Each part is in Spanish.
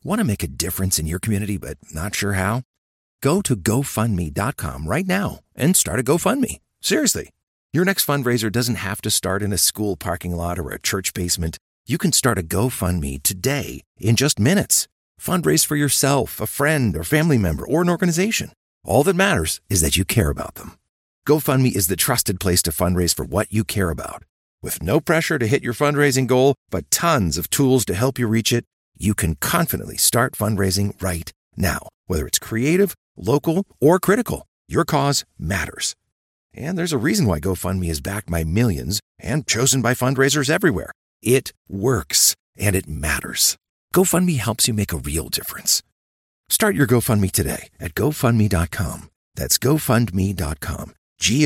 Want to make a difference in your community but not sure how? Go to GoFundMe.com right now and start a GoFundMe. Seriously. Your next fundraiser doesn't have to start in a school parking lot or a church basement. You can start a GoFundMe today in just minutes. Fundraise for yourself, a friend, or family member, or an organization. All that matters is that you care about them. GoFundMe is the trusted place to fundraise for what you care about. With no pressure to hit your fundraising goal, but tons of tools to help you reach it, you can confidently start fundraising right now. Whether it's creative, local, or critical, your cause matters. And there's a reason why GoFundMe is backed by millions and chosen by fundraisers everywhere. It works, and it matters. GoFundMe helps you make a real difference. Start your GoFundMe today at GoFundMe.com. That's GoFundMe.com.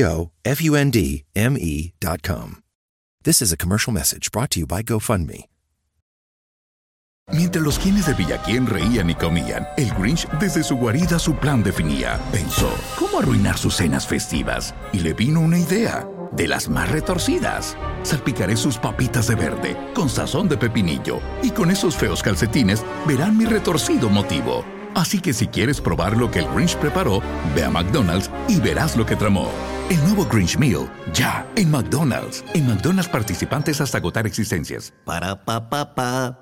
GoFundMe.com. This is a commercial message brought to you by GoFundMe. Mientras los quienes de Villaquién reían y comían, el Grinch desde su guarida su plan definía. Pensó, ¿cómo arruinar sus cenas festivas? Y le vino una idea, de las más retorcidas. Salpicaré sus papitas de verde, con sazón de pepinillo, y con esos feos calcetines verán mi retorcido motivo. Así que si quieres probar lo que el Grinch preparó, ve a McDonald's y verás lo que tramó. El nuevo Grinch Meal, ya, en McDonald's. En McDonald's participantes hasta agotar existencias. Para pa pa pa.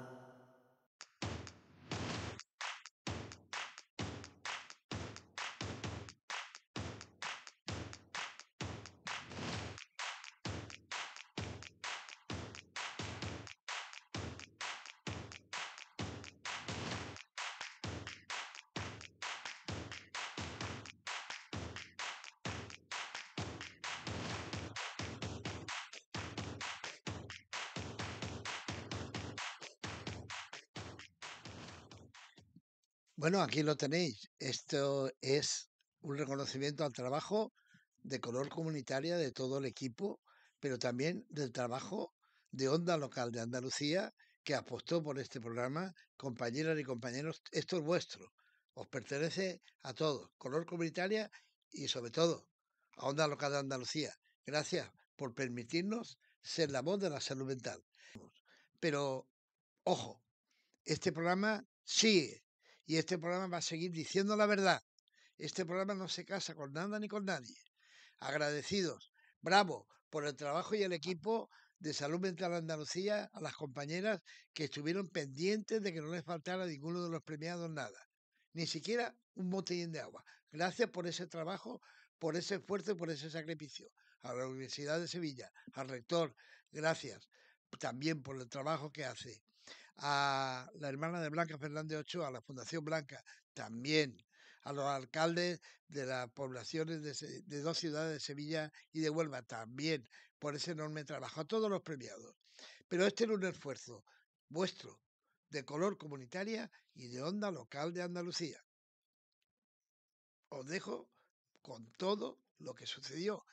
Bueno, aquí lo tenéis. Esto es un reconocimiento al trabajo de Color Comunitaria de todo el equipo, pero también del trabajo de Onda Local de Andalucía, que apostó por este programa. Compañeras y compañeros, esto es vuestro, os pertenece a todos, Color Comunitaria y sobre todo a Onda Local de Andalucía. Gracias por permitirnos ser la voz de la salud mental. Pero, ojo, este programa sigue. Y este programa va a seguir diciendo la verdad. Este programa no se casa con nada ni con nadie. Agradecidos. Bravo por el trabajo y el equipo de Salud Mental Andalucía, a las compañeras que estuvieron pendientes de que no les faltara a ninguno de los premiados nada. Ni siquiera un botellín de agua. Gracias por ese trabajo, por ese esfuerzo y por ese sacrificio. A la Universidad de Sevilla, al rector, gracias también por el trabajo que hace. A la hermana de Blanca Fernández Ochoa, a la Fundación Blanca, también, a los alcaldes de las poblaciones de dos ciudades de Sevilla y de Huelva, también, por ese enorme trabajo, a todos los premiados. Pero este era un esfuerzo vuestro, de Color Comunitaria y de Onda Local de Andalucía. Os dejo con todo lo que sucedió.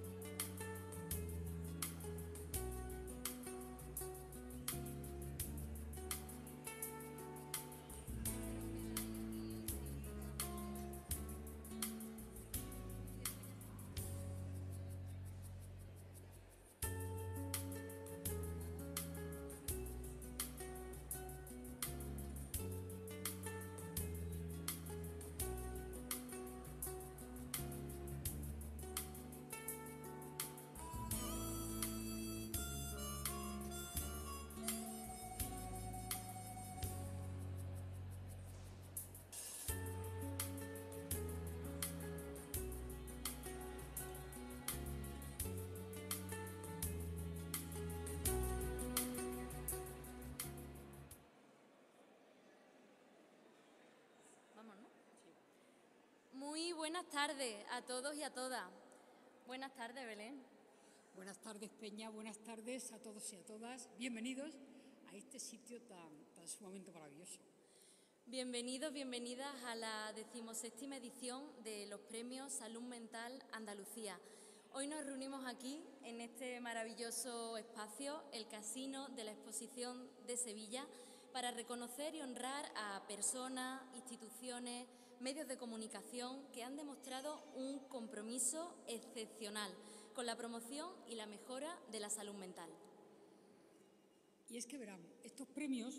Muy buenas tardes a todos y a todas. Buenas tardes, Belén. Buenas tardes, Peña. Buenas tardes a todos y a todas. Bienvenidos a este sitio tan sumamente maravilloso. Bienvenidos, bienvenidas a la 17ª edición de los Premios Salud Mental Andalucía. Hoy nos reunimos aquí, en este maravilloso espacio, el Casino de la Exposición de Sevilla, para reconocer y honrar a personas, instituciones, medios de comunicación que han demostrado un compromiso excepcional con la promoción y la mejora de la salud mental. Y es que verán, estos premios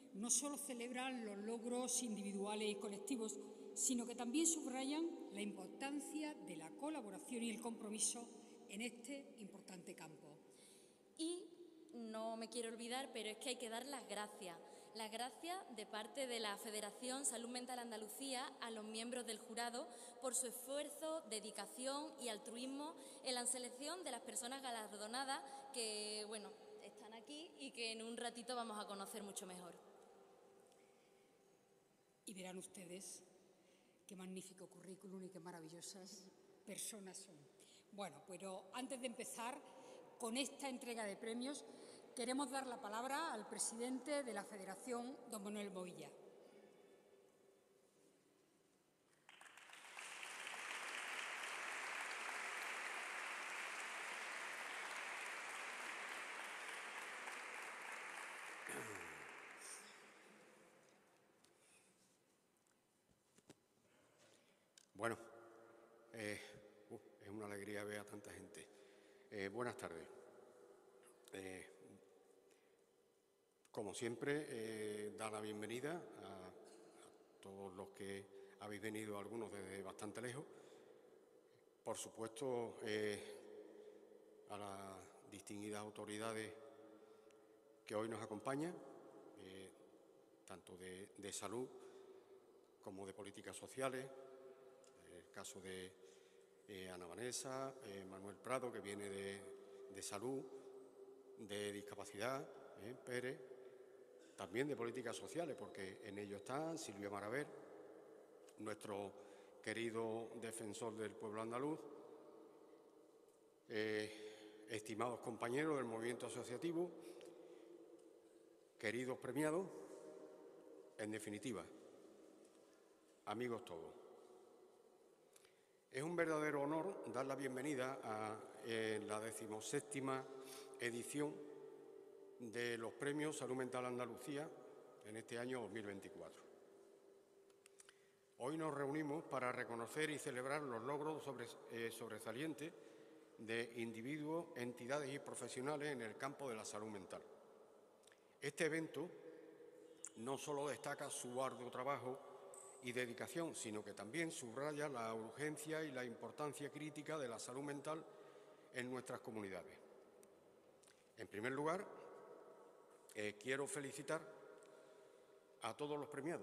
no solo celebran los logros individuales y colectivos, sino que también subrayan la importancia de la colaboración y el compromiso en este importante campo. Y no me quiero olvidar, pero es que hay que dar las gracias de parte de la Federación Salud Mental Andalucía a los miembros del jurado por su esfuerzo, dedicación y altruismo en la selección de las personas galardonadas que, bueno, están aquí y que en un ratito vamos a conocer mucho mejor. Y verán ustedes qué magnífico currículum y qué maravillosas personas son. Bueno, pero antes de empezar con esta entrega de premios, queremos dar la palabra al presidente de la Federación, don Manuel Movilla. Bueno, es una alegría ver a tanta gente. Buenas tardes. Como siempre, dar la bienvenida a todos los que habéis venido, algunos desde bastante lejos. Por supuesto, a las distinguidas autoridades que hoy nos acompañan, tanto de salud como de políticas sociales. El caso de Ana Vanessa, Manuel Prado, que viene de salud, de discapacidad, Pérez, también de políticas sociales, porque en ello están Silvia Maraver, nuestro querido defensor del pueblo andaluz, estimados compañeros del movimiento asociativo, queridos premiados, en definitiva, amigos todos. Es un verdadero honor dar la bienvenida a la 17ª edición de los Premios Salud Mental Andalucía en este año 2024. Hoy nos reunimos para reconocer y celebrar los logros sobresalientes de individuos, entidades y profesionales en el campo de la salud mental. Este evento no solo destaca su arduo trabajo y dedicación, sino que también subraya la urgencia y la importancia crítica de la salud mental en nuestras comunidades. En primer lugar, quiero felicitar a todos los premiados.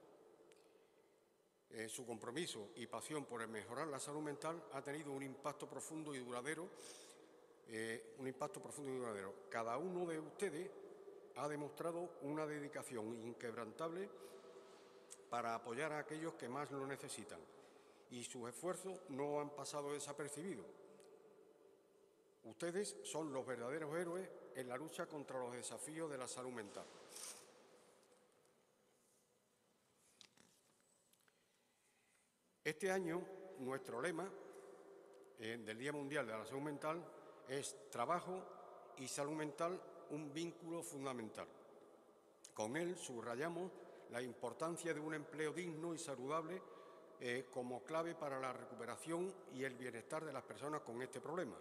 Su compromiso y pasión por mejorar la salud mental ha tenido un impacto profundo y duradero. Cada uno de ustedes ha demostrado una dedicación inquebrantable para apoyar a aquellos que más lo necesitan, y sus esfuerzos no han pasado desapercibidos. Ustedes son los verdaderos héroes en la lucha contra los desafíos de la salud mental. Este año, nuestro lema del Día Mundial de la Salud Mental es Trabajo y salud mental, un vínculo fundamental. Con él subrayamos la importancia de un empleo digno y saludable como clave para la recuperación y el bienestar de las personas con este problema.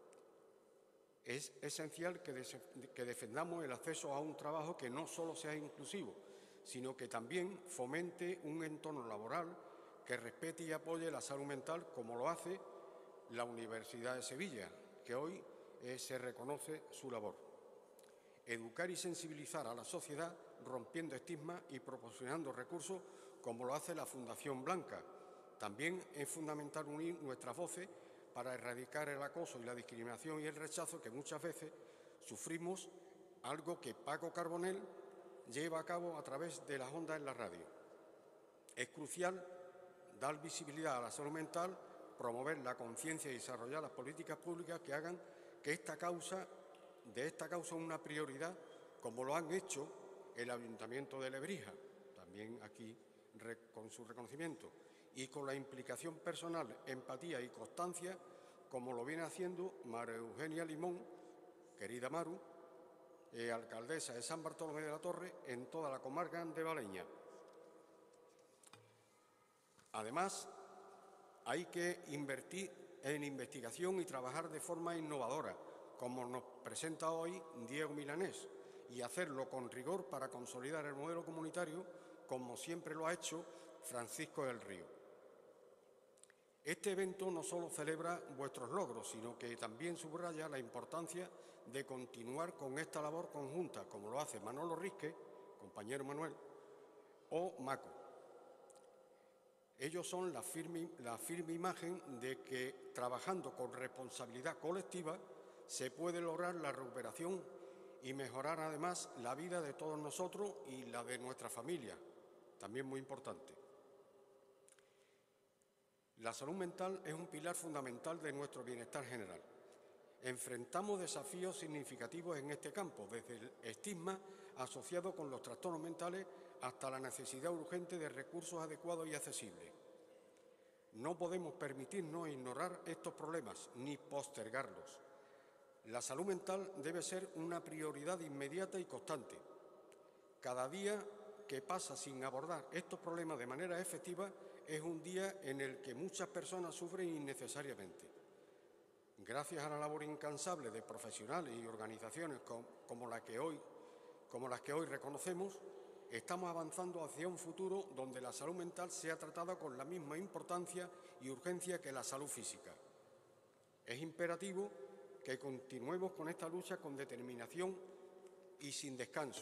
Es esencial que defendamos el acceso a un trabajo que no solo sea inclusivo, sino que también fomente un entorno laboral que respete y apoye la salud mental, como lo hace la Universidad de Sevilla, que hoy se reconoce su labor. Educar y sensibilizar a la sociedad, rompiendo estigmas y proporcionando recursos, como lo hace la Fundación Blanca. También es fundamental unir nuestras voces para erradicar el acoso y la discriminación y el rechazo que muchas veces sufrimos, algo que Paco Carbonell lleva a cabo a través de las ondas en la radio. Es crucial dar visibilidad a la salud mental, promover la conciencia y desarrollar las políticas públicas que hagan que de esta causa una prioridad, como lo han hecho el Ayuntamiento de Lebrija, también aquí con su reconocimiento, y con la implicación personal, empatía y constancia, como lo viene haciendo María Eugenia Limón, querida Maru, alcaldesa de San Bartolomé de la Torre, en toda la comarca de Valleña. Además, hay que invertir en investigación y trabajar de forma innovadora, como nos presenta hoy Diego Milanés, y hacerlo con rigor para consolidar el modelo comunitario, como siempre lo ha hecho Francisco del Río. Este evento no solo celebra vuestros logros, sino que también subraya la importancia de continuar con esta labor conjunta, como lo hace Manolo Risque, compañero Manuel, o Maco. Ellos son la firme imagen de que, trabajando con responsabilidad colectiva, se puede lograr la recuperación y mejorar además la vida de todos nosotros y la de nuestra familia, también muy importante. La salud mental es un pilar fundamental de nuestro bienestar general. Enfrentamos desafíos significativos en este campo, desde el estigma asociado con los trastornos mentales hasta la necesidad urgente de recursos adecuados y accesibles. No podemos permitirnos ignorar estos problemas ni postergarlos. La salud mental debe ser una prioridad inmediata y constante. Cada día que pasa sin abordar estos problemas de manera efectiva es un día en el que muchas personas sufren innecesariamente. Gracias a la labor incansable de profesionales y organizaciones como las que hoy reconocemos, estamos avanzando hacia un futuro donde la salud mental sea tratada con la misma importancia y urgencia que la salud física. Es imperativo que continuemos con esta lucha con determinación y sin descanso.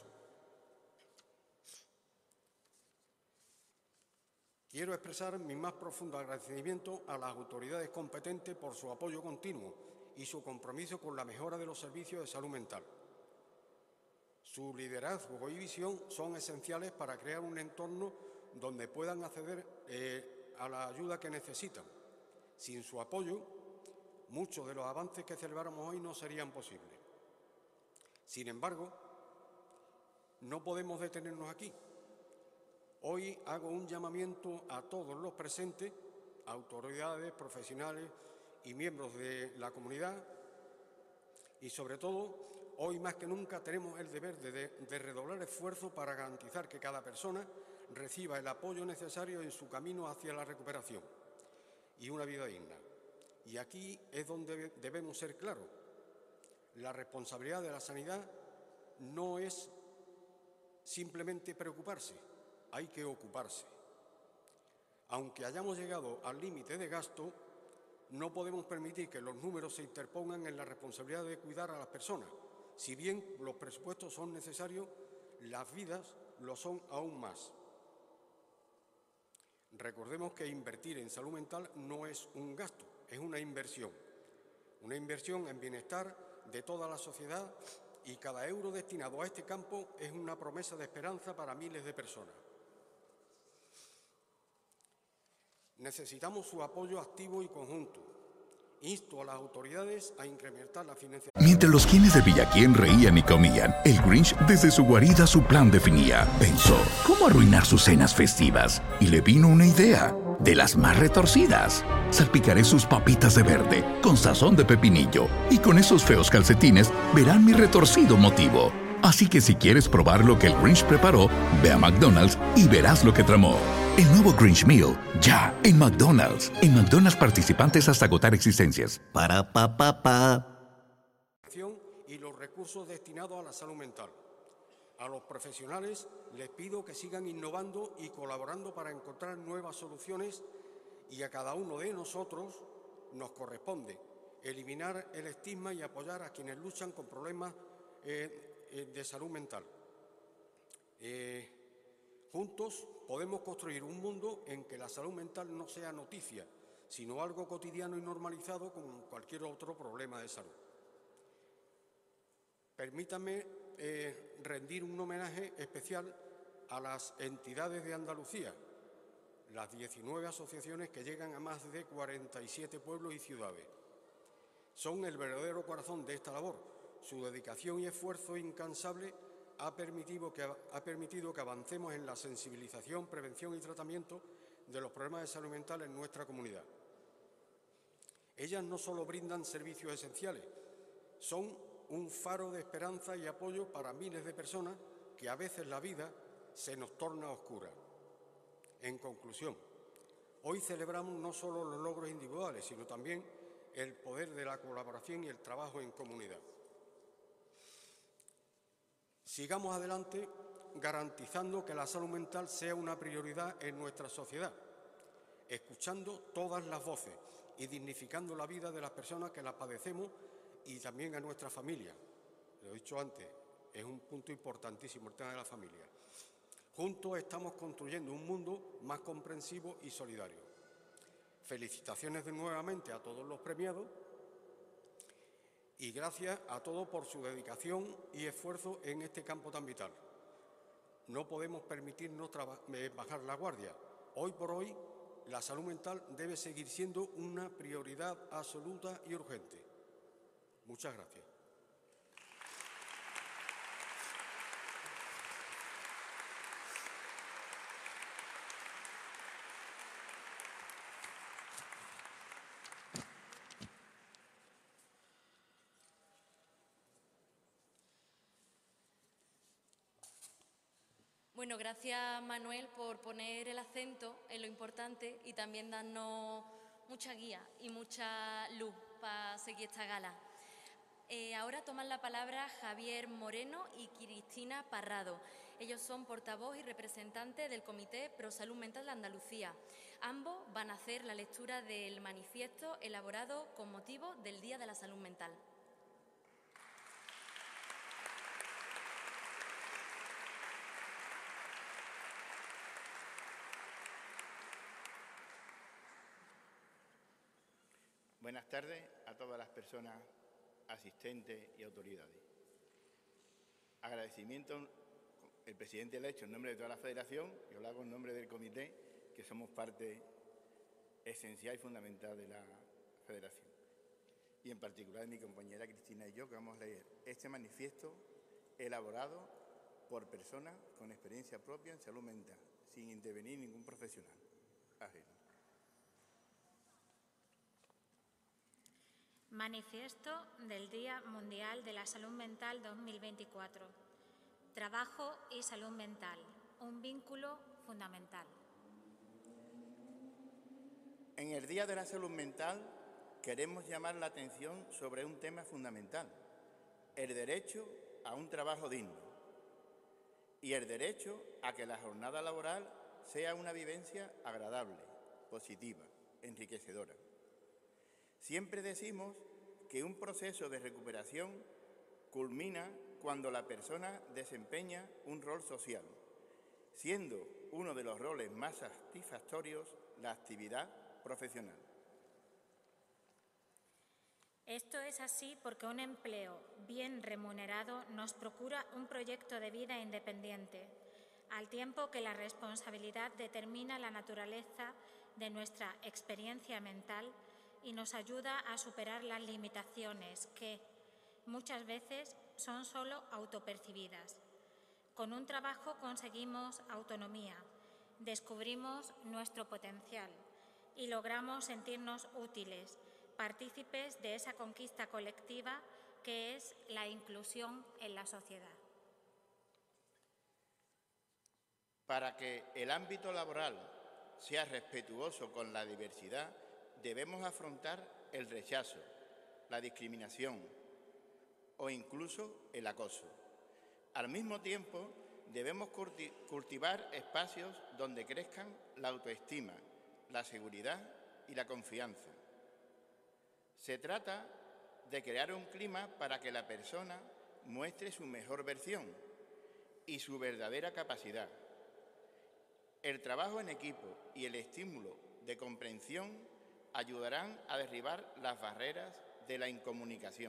Quiero expresar mi más profundo agradecimiento a las autoridades competentes por su apoyo continuo y su compromiso con la mejora de los servicios de salud mental. Su liderazgo y visión son esenciales para crear un entorno donde puedan acceder a la ayuda que necesitan. Sin su apoyo, muchos de los avances que celebramos hoy no serían posibles. Sin embargo, no podemos detenernos aquí. Hoy hago un llamamiento a todos los presentes, autoridades, profesionales y miembros de la comunidad, y sobre todo, hoy más que nunca tenemos el deber de redoblar esfuerzos para garantizar que cada persona reciba el apoyo necesario en su camino hacia la recuperación y una vida digna. Y aquí es donde debemos ser claros. La responsabilidad de la sanidad no es simplemente preocuparse, hay que ocuparse. Aunque hayamos llegado al límite de gasto, no podemos permitir que los números se interpongan en la responsabilidad de cuidar a las personas. Si bien los presupuestos son necesarios, las vidas lo son aún más. Recordemos que invertir en salud mental no es un gasto, es una inversión en bienestar de toda la sociedad, y cada euro destinado a este campo es una promesa de esperanza para miles de personas. Necesitamos su apoyo activo y conjunto. Insto a las autoridades a incrementar la financiación. Mientras los quienes de Villaquién reían y comían, el Grinch desde su guarida su plan definía. Pensó, ¿cómo arruinar sus cenas festivas? Y le vino una idea, de las más retorcidas. Salpicaré sus papitas de verde, con sazón de pepinillo, y con esos feos calcetines verán mi retorcido motivo. Así que si quieres probar lo que el Grinch preparó, ve a McDonald's y verás lo que tramó. El nuevo Grinch Meal, ya en McDonald's. En McDonald's participantes hasta agotar existencias. Para pa pa pa. Y los recursos destinados a la salud mental. A los profesionales les pido que sigan innovando y colaborando para encontrar nuevas soluciones, y a cada uno de nosotros nos corresponde eliminar el estigma y apoyar a quienes luchan con problemas de salud mental. Juntos podemos construir un mundo en que la salud mental no sea noticia, sino algo cotidiano y normalizado como cualquier otro problema de salud. Permítanme rendir un homenaje especial a las entidades de Andalucía, las 19 asociaciones que llegan a más de 47 pueblos y ciudades. Son el verdadero corazón de esta labor. Su dedicación y esfuerzo incansable ha permitido que avancemos en la sensibilización, prevención y tratamiento de los problemas de salud mental en nuestra comunidad. Ellas no solo brindan servicios esenciales, son un faro de esperanza y apoyo para miles de personas que a veces la vida se nos torna oscura. En conclusión, hoy celebramos no solo los logros individuales, sino también el poder de la colaboración y el trabajo en comunidad. Sigamos adelante garantizando que la salud mental sea una prioridad en nuestra sociedad, escuchando todas las voces y dignificando la vida de las personas que las padecemos y también a nuestra familia. Lo he dicho antes, es un punto importantísimo el tema de la familia. Juntos estamos construyendo un mundo más comprensivo y solidario. Felicitaciones nuevamente a todos los premiados y gracias a todos por su dedicación y esfuerzo en este campo tan vital. No podemos permitirnos bajar la guardia. Hoy por hoy, la salud mental debe seguir siendo una prioridad absoluta y urgente. Muchas gracias. Bueno, gracias Manuel por poner el acento en lo importante y también darnos mucha guía y mucha luz para seguir esta gala. Ahora toman la palabra Javier Moreno y Cristina Parrado. Ellos son portavoz y representante del Comité Pro Salud Mental de Andalucía. Ambos van a hacer la lectura del manifiesto elaborado con motivo del Día de la Salud Mental. Buenas tardes a todas las personas asistentes y autoridades. Agradecimiento, el presidente lo ha hecho en nombre de toda la Federación, yo lo hago en nombre del Comité, que somos parte esencial y fundamental de la Federación. Y en particular de mi compañera Cristina y yo, que vamos a leer este manifiesto elaborado por personas con experiencia propia en salud mental, sin intervenir ningún profesional ajeno. Manifiesto del Día Mundial de la Salud Mental 2024. Trabajo y salud mental, un vínculo fundamental. En el Día de la Salud Mental queremos llamar la atención sobre un tema fundamental, el derecho a un trabajo digno y el derecho a que la jornada laboral sea una vivencia agradable, positiva, enriquecedora. Siempre decimos que un proceso de recuperación culmina cuando la persona desempeña un rol social, siendo uno de los roles más satisfactorios la actividad profesional. Esto es así porque un empleo bien remunerado nos procura un proyecto de vida independiente, al tiempo que la responsabilidad determina la naturaleza de nuestra experiencia mental y nos ayuda a superar las limitaciones que muchas veces son solo autopercibidas. Con un trabajo conseguimos autonomía, descubrimos nuestro potencial y logramos sentirnos útiles, partícipes de esa conquista colectiva que es la inclusión en la sociedad. Para que el ámbito laboral sea respetuoso con la diversidad, debemos afrontar el rechazo, la discriminación o incluso el acoso. Al mismo tiempo, debemos cultivar espacios donde crezcan la autoestima, la seguridad y la confianza. Se trata de crear un clima para que la persona muestre su mejor versión y su verdadera capacidad. El trabajo en equipo y el estímulo de comprensión ayudarán a derribar las barreras de la incomunicación.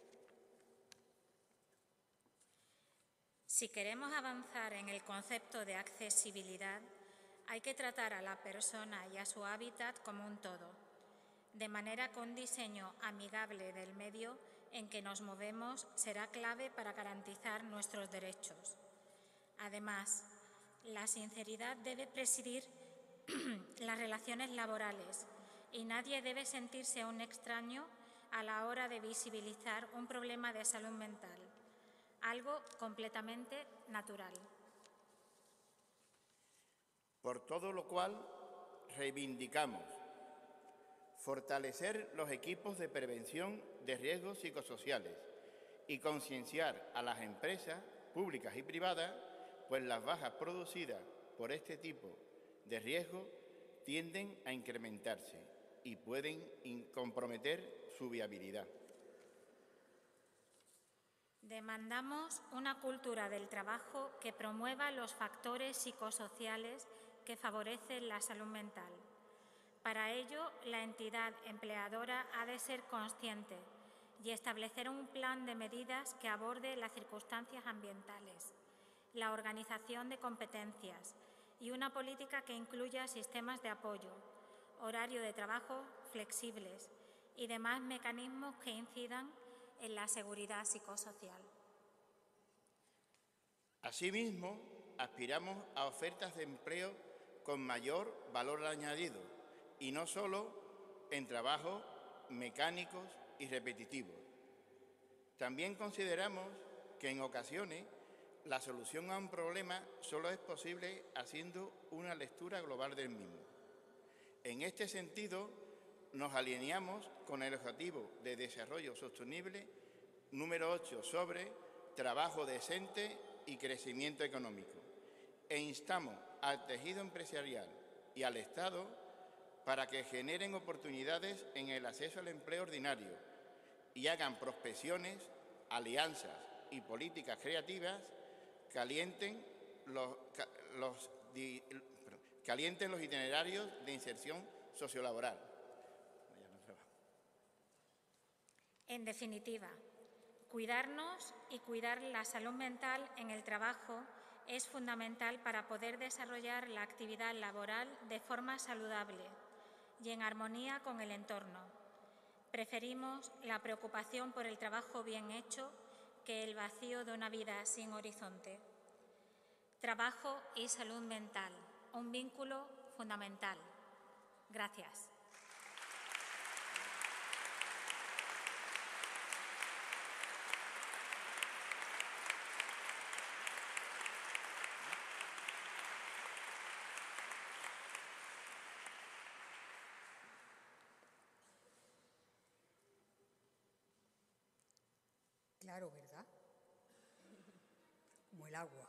Si queremos avanzar en el concepto de accesibilidad, hay que tratar a la persona y a su hábitat como un todo, de manera que un diseño amigable del medio en que nos movemos será clave para garantizar nuestros derechos. Además, la sinceridad debe presidir las relaciones laborales y nadie debe sentirse un extraño a la hora de visibilizar un problema de salud mental, algo completamente natural. Por todo lo cual, reivindicamos fortalecer los equipos de prevención de riesgos psicosociales y concienciar a las empresas públicas y privadas, pues las bajas producidas por este tipo de riesgo tienden a incrementarse y pueden comprometer su viabilidad. Demandamos una cultura del trabajo que promueva los factores psicosociales que favorecen la salud mental. Para ello, la entidad empleadora ha de ser consciente y establecer un plan de medidas que aborde las circunstancias ambientales, la organización de competencias y una política que incluya sistemas de apoyo, horario de trabajo flexibles y demás mecanismos que incidan en la seguridad psicosocial. Asimismo, aspiramos a ofertas de empleo con mayor valor añadido y no solo en trabajos mecánicos y repetitivos. También consideramos que en ocasiones la solución a un problema solo es posible haciendo una lectura global del mismo. En este sentido, nos alineamos con el Objetivo de Desarrollo Sostenible número 8 sobre trabajo decente y crecimiento económico e instamos al tejido empresarial y al Estado para que generen oportunidades en el acceso al empleo ordinario y hagan prospecciones, alianzas y políticas creativas que calienten los itinerarios de inserción sociolaboral. En definitiva, cuidarnos y cuidar la salud mental en el trabajo es fundamental para poder desarrollar la actividad laboral de forma saludable y en armonía con el entorno. Preferimos la preocupación por el trabajo bien hecho que el vacío de una vida sin horizonte. Trabajo y salud mental, un vínculo fundamental. Gracias. Claro, ¿verdad? Como el agua.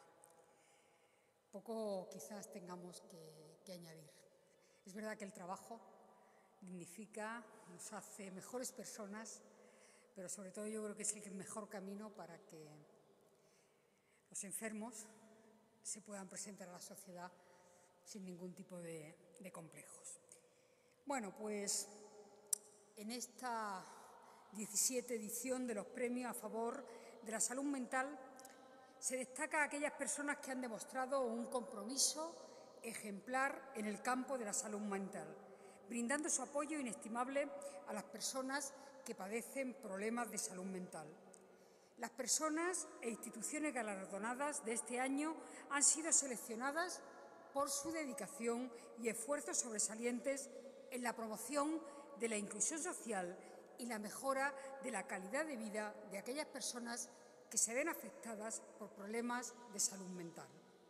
Poco quizás tengamos que añadir. Es verdad que el trabajo dignifica, nos hace mejores personas, pero sobre todo yo creo que es el mejor camino para que los enfermos se puedan presentar a la sociedad sin ningún tipo de complejos. Bueno, pues en esta 17 edición de los premios a favor de la salud mental se destaca a aquellas personas que han demostrado un compromiso ejemplar en el campo de la salud mental, brindando su apoyo inestimable a las personas que padecen problemas de salud mental. Las personas e instituciones galardonadas de este año han sido seleccionadas por su dedicación y esfuerzos sobresalientes en la promoción de la inclusión social y la mejora de la calidad de vida de aquellas personas que se ven afectadas por problemas de salud mental.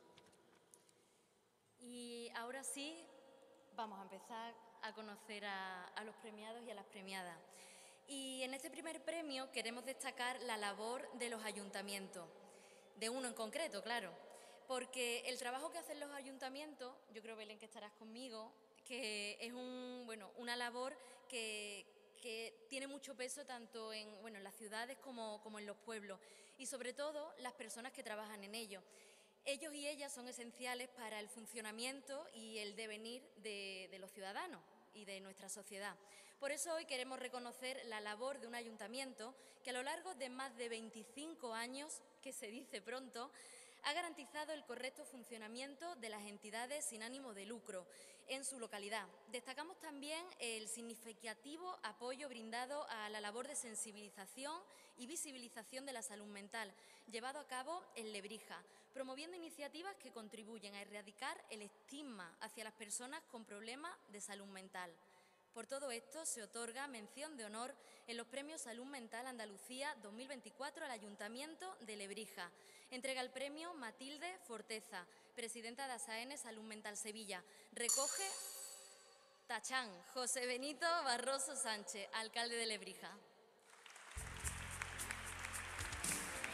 Y ahora sí, vamos a empezar a conocer a los premiados y a las premiadas. Y en este primer premio queremos destacar la labor de los ayuntamientos, de uno en concreto, claro, porque el trabajo que hacen los ayuntamientos, yo creo, Belén, que estarás conmigo, que es una labor que tiene mucho peso tanto en las ciudades como en los pueblos y sobre todo las personas que trabajan en ellos. Ellos y ellas son esenciales para el funcionamiento y el devenir de los ciudadanos y de nuestra sociedad. Por eso hoy queremos reconocer la labor de un ayuntamiento que a lo largo de más de 25 años, que se dice pronto, ha garantizado el correcto funcionamiento de las entidades sin ánimo de lucro en su localidad. Destacamos también el significativo apoyo brindado a la labor de sensibilización y visibilización de la salud mental, llevado a cabo en Lebrija, promoviendo iniciativas que contribuyen a erradicar el estigma hacia las personas con problemas de salud mental. Por todo esto, se otorga mención de honor en los Premios Salud Mental Andalucía 2024 al Ayuntamiento de Lebrija. Entrega el premio Matilde Forteza, presidenta de ASAENE Salud Mental Sevilla. Recoge Tachán, José Benito Barroso Sánchez, alcalde de Lebrija.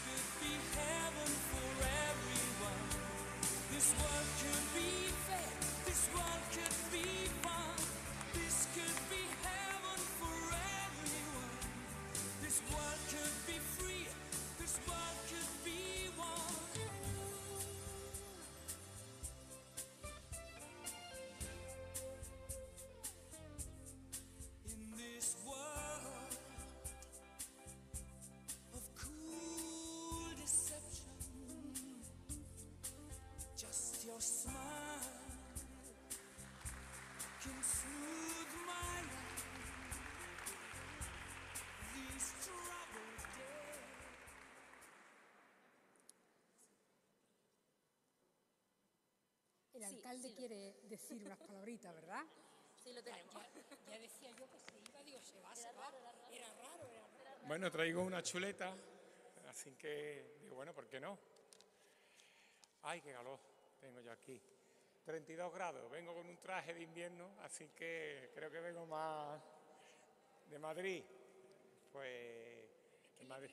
El alcalde quiere decir unas palabritas, ¿verdad? Sí, lo tenemos. Ya decía yo que se iba, digo, se va. Era raro. Bueno, traigo una chuleta, así que digo, bueno, ¿por qué no? Ay, qué calor tengo yo aquí. 32 grados, vengo con un traje de invierno, así que creo que vengo más de Madrid. Pues en Madrid.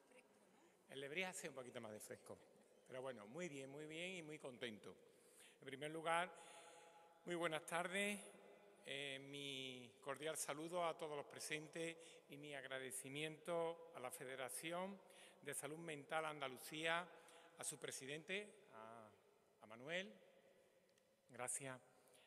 En Lebrija hace un poquito más de fresco, pero bueno, muy bien y muy contento. En primer lugar, muy buenas tardes, mi cordial saludo a todos los presentes y mi agradecimiento a la Federación de Salud Mental Andalucía, a su presidente, a Manuel, gracias,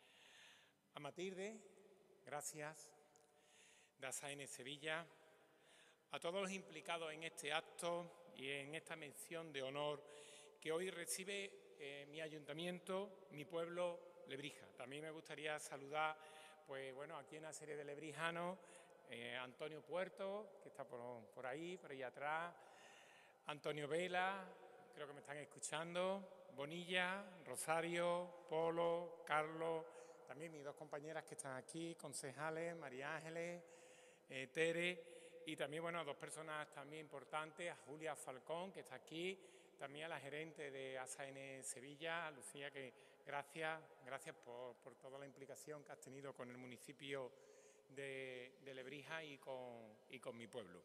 a Matilde, gracias, de ASAENE Sevilla, a todos los implicados en este acto y en esta mención de honor que hoy recibe mi ayuntamiento, mi pueblo, Lebrija. También me gustaría saludar, pues bueno, aquí una serie de lebrijanos, Antonio Puerto, que está por ahí atrás, Antonio Vela, creo que me están escuchando, Bonilla, Rosario, Polo, Carlos, también mis dos compañeras que están aquí, concejales, María Ángeles, Tere, y también, bueno, dos personas también importantes, a Julia Falcón, que está aquí, también a la gerente de ASAENE Sevilla, a Lucía, que gracias por toda la implicación que has tenido con el municipio de Lebrija y con mi pueblo.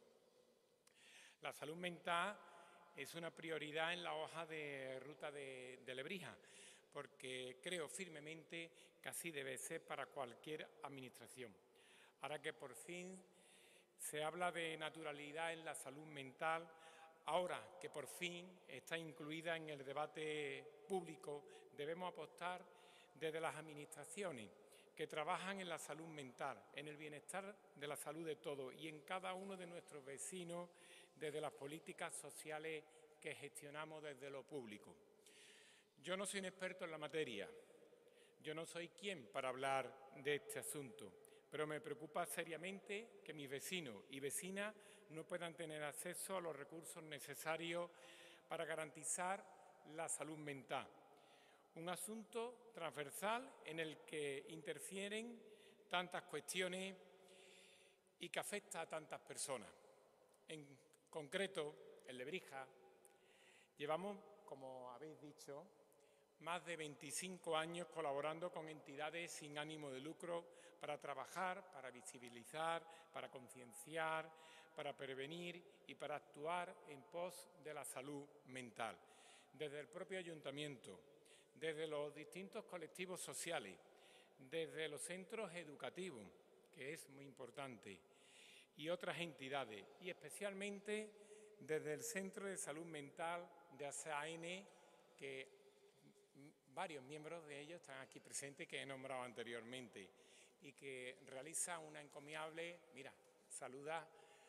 La salud mental es una prioridad en la hoja de ruta de Lebrija, porque creo firmemente que así debe ser para cualquier administración. Ahora que por fin se habla de naturalidad en la salud mental, ahora que por fin está incluida en el debate público, debemos apostar desde las administraciones que trabajan en la salud mental, en el bienestar de la salud de todos y en cada uno de nuestros vecinos, desde las políticas sociales que gestionamos desde lo público. Yo no soy un experto en la materia, yo no soy quien para hablar de este asunto, pero me preocupa seriamente que mis vecinos y vecinas no puedan tener acceso a los recursos necesarios para garantizar la salud mental. Un asunto transversal en el que interfieren tantas cuestiones y que afecta a tantas personas. En concreto, en Lebrija, llevamos, como habéis dicho, más de 25 años colaborando con entidades sin ánimo de lucro para trabajar, para visibilizar, para concienciar, para prevenir y para actuar en pos de la salud mental. Desde el propio ayuntamiento, desde los distintos colectivos sociales, desde los centros educativos, que es muy importante, y otras entidades, y especialmente desde el Centro de Salud Mental de ASAENE, que varios miembros de ellos están aquí presentes, que he nombrado anteriormente, y que realiza una encomiable, saluda,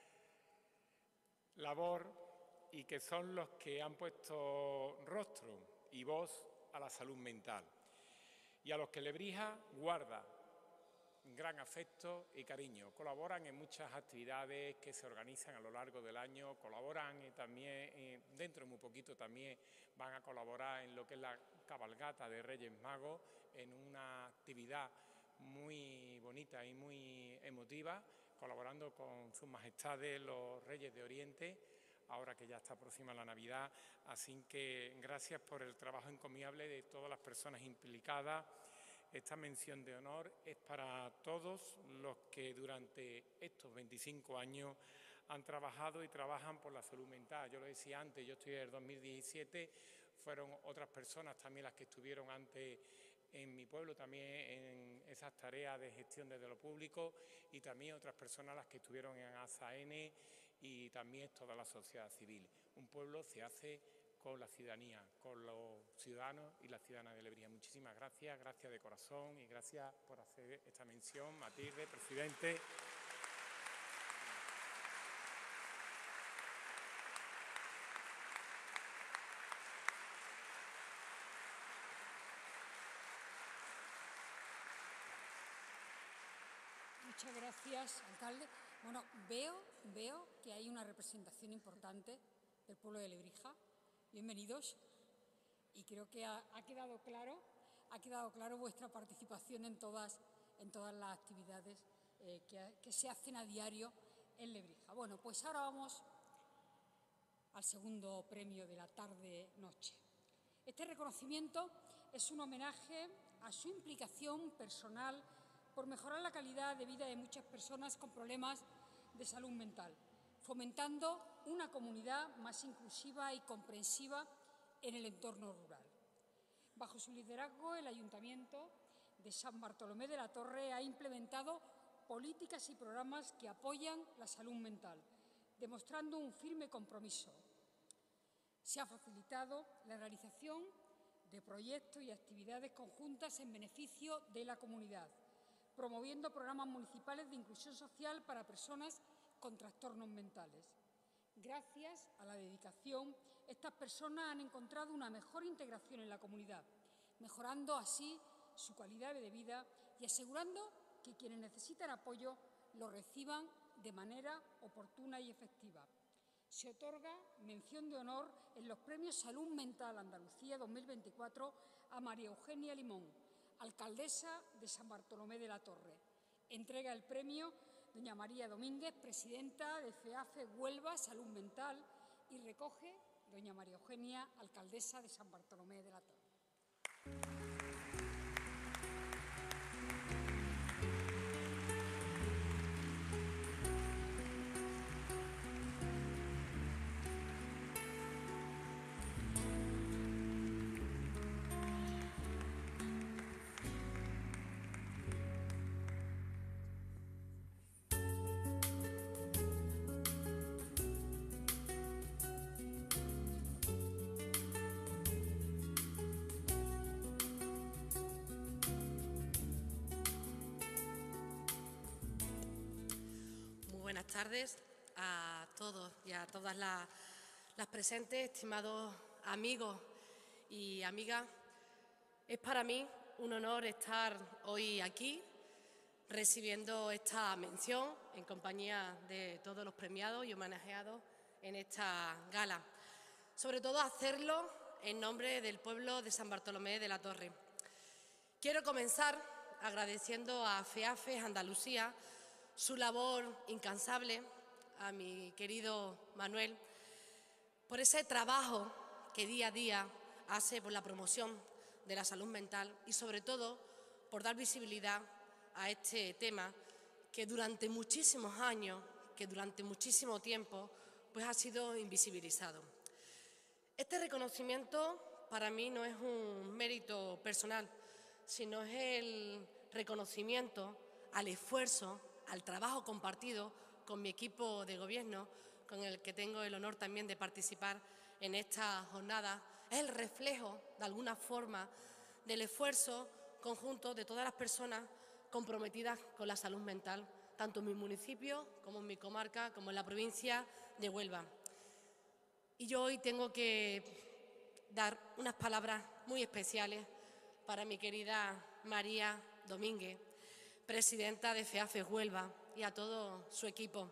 labor, y que son los que han puesto rostro y voz a la salud mental, y a los que Lebrija guarda gran afecto y cariño. Colaboran en muchas actividades que se organizan a lo largo del año, colaboran también, dentro de muy poquito también van a colaborar en lo que es la cabalgata de Reyes Magos, en una actividad muy bonita y muy emotiva, colaborando con sus majestades los Reyes de Oriente, ahora que ya está próxima la Navidad. Así que gracias por el trabajo encomiable de todas las personas implicadas. Esta mención de honor es para todos los que durante estos 25 años han trabajado y trabajan por la salud mental. Yo lo decía antes, yo estoy en el 2017, fueron otras personas también las que estuvieron antes en mi pueblo, también en esas tareas de gestión desde lo público, y también otras personas las que estuvieron en ASAN y también toda la sociedad civil. Un pueblo se hace con la ciudadanía, con los ciudadanos y las ciudadanas de Lebrija. Muchísimas gracias, gracias de corazón y gracias por hacer esta mención, Matilde, presidente. Muchas gracias, alcalde. Bueno, veo que hay una representación importante del pueblo de Lebrija. Bienvenidos. Y creo que ha quedado claro vuestra participación en todas las actividades que se hacen a diario en Lebrija. Bueno, pues ahora vamos al segundo premio de la tarde-noche. Este reconocimiento es un homenaje a su implicación personal por mejorar la calidad de vida de muchas personas con problemas de salud mental, fomentando una comunidad más inclusiva y comprensiva en el entorno rural. Bajo su liderazgo, el Ayuntamiento de San Bartolomé de la Torre ha implementado políticas y programas que apoyan la salud mental, demostrando un firme compromiso. Se ha facilitado la realización de proyectos y actividades conjuntas en beneficio de la comunidad, promoviendo programas municipales de inclusión social para personas con trastornos mentales. Gracias a la dedicación, estas personas han encontrado una mejor integración en la comunidad, mejorando así su calidad de vida y asegurando que quienes necesitan apoyo lo reciban de manera oportuna y efectiva. Se otorga mención de honor en los premios Salud Mental Andalucía 2024 a María Eugenia Limón, alcaldesa de San Bartolomé de la Torre. Entrega el premio doña María Domínguez, presidenta de FEAFE Huelva Salud Mental, y recoge doña María Eugenia, alcaldesa de San Bartolomé de la Torre. Buenas tardes a todos y a todas las presentes, estimados amigos y amigas. Es para mí un honor estar hoy aquí recibiendo esta mención en compañía de todos los premiados y homenajeados en esta gala. Sobre todo hacerlo en nombre del pueblo de San Bartolomé de la Torre. Quiero comenzar agradeciendo a FEAFE Andalucía su labor incansable, a mi querido Manuel, por ese trabajo que día a día hace por la promoción de la salud mental y, sobre todo, por dar visibilidad a este tema que durante muchísimos años, que durante muchísimo tiempo, pues ha sido invisibilizado. Este reconocimiento para mí no es un mérito personal, sino es el reconocimiento al esfuerzo, al trabajo compartido con mi equipo de gobierno, con el que tengo el honor también de participar en esta jornada. Es el reflejo, de alguna forma, del esfuerzo conjunto de todas las personas comprometidas con la salud mental, tanto en mi municipio como en mi comarca, como en la provincia de Huelva. Y yo hoy tengo que dar unas palabras muy especiales para mi querida María Domínguez, presidenta de FEAFE Huelva, y a todo su equipo.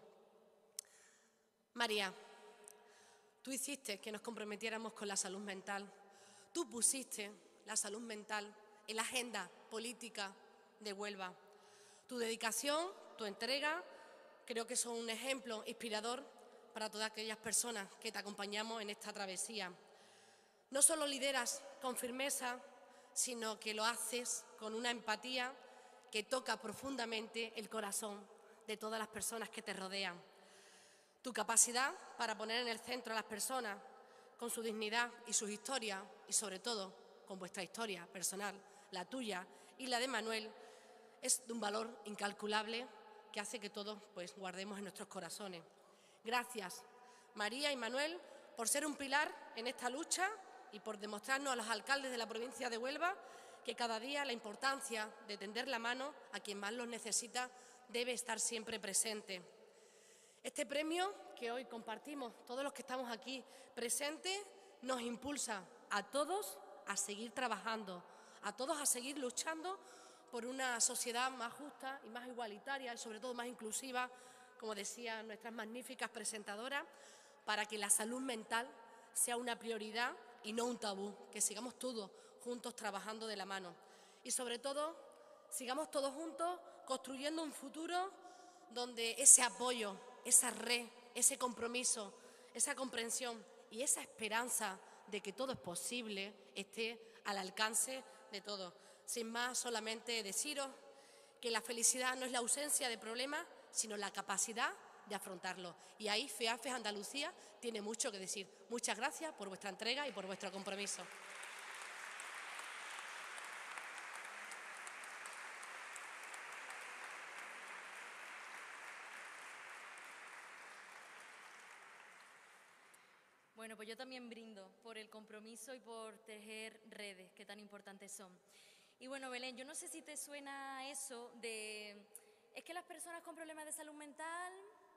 María, tú hiciste que nos comprometiéramos con la salud mental. Tú pusiste la salud mental en la agenda política de Huelva. Tu dedicación, tu entrega, creo que son un ejemplo inspirador para todas aquellas personas que te acompañamos en esta travesía. No solo lideras con firmeza, sino que lo haces con una empatía que toca profundamente el corazón de todas las personas que te rodean. Tu capacidad para poner en el centro a las personas con su dignidad y sus historias, y sobre todo con vuestra historia personal, la tuya y la de Manuel, es de un valor incalculable que hace que todos pues, guardemos en nuestros corazones. Gracias, María y Manuel, por ser un pilar en esta lucha y por demostrarnos a los alcaldes de la provincia de Huelva que cada día la importancia de tender la mano a quien más los necesita debe estar siempre presente. Este premio que hoy compartimos, todos los que estamos aquí presentes, nos impulsa a todos a seguir trabajando, a todos a seguir luchando por una sociedad más justa y más igualitaria y sobre todo más inclusiva, como decían nuestras magníficas presentadoras, para que la salud mental sea una prioridad y no un tabú, que sigamos todos juntos trabajando de la mano. Y sobre todo, sigamos todos juntos construyendo un futuro donde ese apoyo, esa red, ese compromiso, esa comprensión y esa esperanza de que todo es posible esté al alcance de todos. Sin más, solamente deciros que la felicidad no es la ausencia de problemas, sino la capacidad de afrontarlos. Y ahí FEAFES Andalucía tiene mucho que decir. Muchas gracias por vuestra entrega y por vuestro compromiso. Bueno, pues yo también brindo por el compromiso y por tejer redes, que tan importantes son. Y bueno, Belén, yo no sé si te suena eso de... Es que las personas con problemas de salud mental...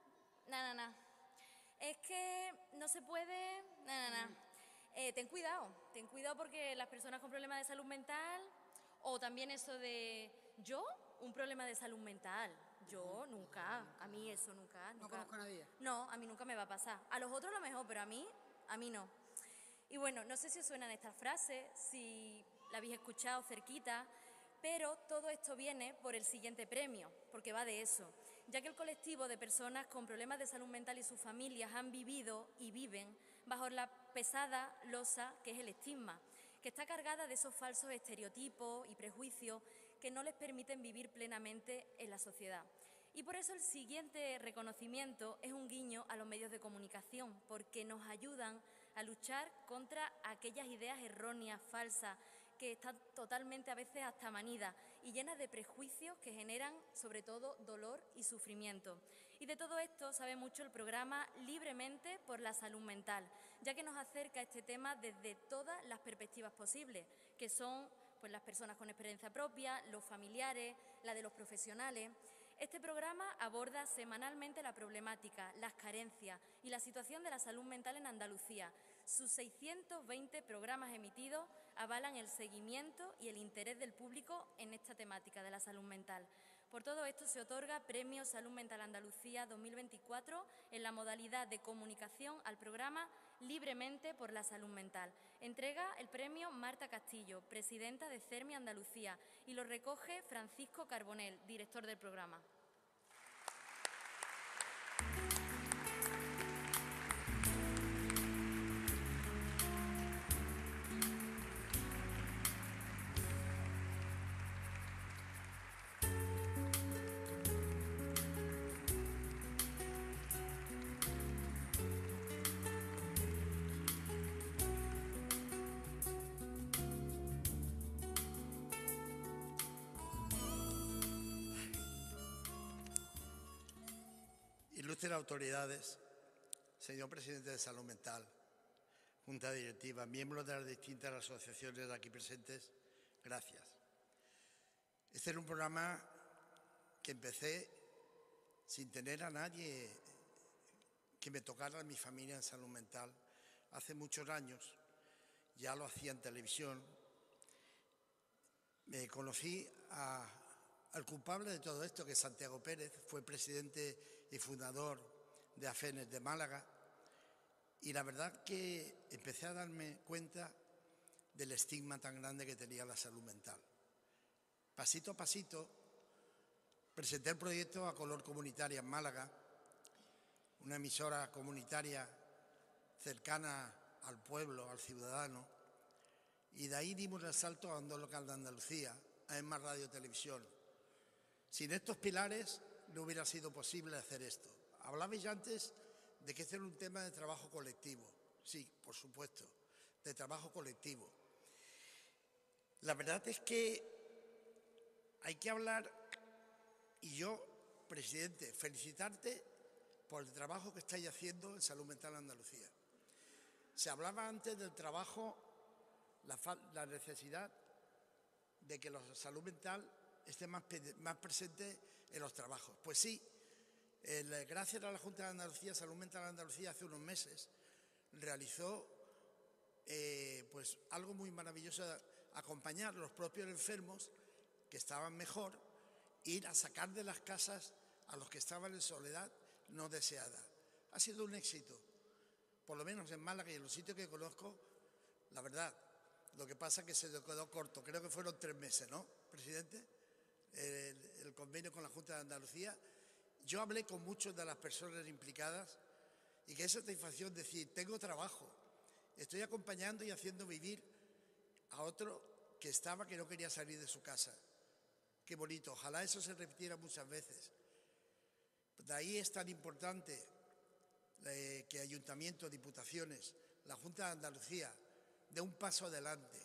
Es que no se puede... Ten cuidado porque las personas con problemas de salud mental... O también eso de... ¿Yo? Un problema de salud mental. Yo nunca. A mí eso nunca. No conozco a nadie. No, a mí nunca me va a pasar. A los otros a lo mejor, pero a mí no. Y bueno, no sé si os suenan estas frases, si la habéis escuchado cerquita, pero todo esto viene por el siguiente premio, porque va de eso, ya que el colectivo de personas con problemas de salud mental y sus familias han vivido y viven bajo la pesada losa que es el estigma, que está cargada de esos falsos estereotipos y prejuicios que no les permiten vivir plenamente en la sociedad. Y por eso el siguiente reconocimiento es un guiño a los medios de comunicación, porque nos ayudan a luchar contra aquellas ideas erróneas, falsas, que están totalmente a veces hasta manidas y llenas de prejuicios que generan sobre todo dolor y sufrimiento. Y de todo esto sabe mucho el programa Libremente por la Salud Mental, ya que nos acerca a este tema desde todas las perspectivas posibles, que son pues, las personas con experiencia propia, los familiares, la de los profesionales. Este programa aborda semanalmente la problemática, las carencias y la situación de la salud mental en Andalucía. Sus 620 programas emitidos avalan el seguimiento y el interés del público en esta temática de la salud mental. Por todo esto se otorga Premio Salud Mental Andalucía 2024 en la modalidad de comunicación al programa Libremente por la Salud Mental. Entrega el premio Marta Castillo, presidenta de CERMI Andalucía, y lo recoge Francisco Carbonell, director del programa. Ilustres autoridades, señor presidente de Salud Mental, Junta Directiva, miembros de las distintas asociaciones aquí presentes, gracias. Este era un programa que empecé sin tener a nadie que me tocara en mi familia en salud mental. Hace muchos años, ya lo hacía en televisión, me conocí al culpable de todo esto, que es Santiago Pérez, fue presidente y fundador de AFENES de Málaga, y la verdad que empecé a darme cuenta del estigma tan grande que tenía la salud mental. Pasito a pasito presenté el proyecto a Color Comunitaria en Málaga, una emisora comunitaria cercana al pueblo, al ciudadano, y de ahí dimos el salto a Onda Local de Andalucía, a EMMA Radio Televisión. Sin estos pilares no hubiera sido posible hacer esto. Hablabais antes de que este era un tema de trabajo colectivo. Sí, por supuesto, de trabajo colectivo. La verdad es que hay que hablar, y yo, presidente, felicitarte por el trabajo que estáis haciendo en Salud Mental Andalucía. Se hablaba antes del trabajo, la necesidad de que la salud mental esté más presente en los trabajos. Pues sí, gracias a la Junta de Andalucía, Salud Mental Andalucía hace unos meses realizó pues algo muy maravilloso, acompañar a los propios enfermos que estaban mejor, ir a sacar de las casas a los que estaban en soledad no deseada. Ha sido un éxito, por lo menos en Málaga y en los sitios que conozco, la verdad. Lo que pasa es que se quedó corto, creo que fueron 3 meses, ¿no, presidente? El convenio con la Junta de Andalucía. Yo hablé con muchas de las personas implicadas y qué satisfacción decir, tengo trabajo, estoy acompañando y haciendo vivir a otro que no quería salir de su casa. Qué bonito, ojalá eso se repitiera muchas veces. De ahí es tan importante que ayuntamientos, diputaciones, la Junta de Andalucía dé un paso adelante.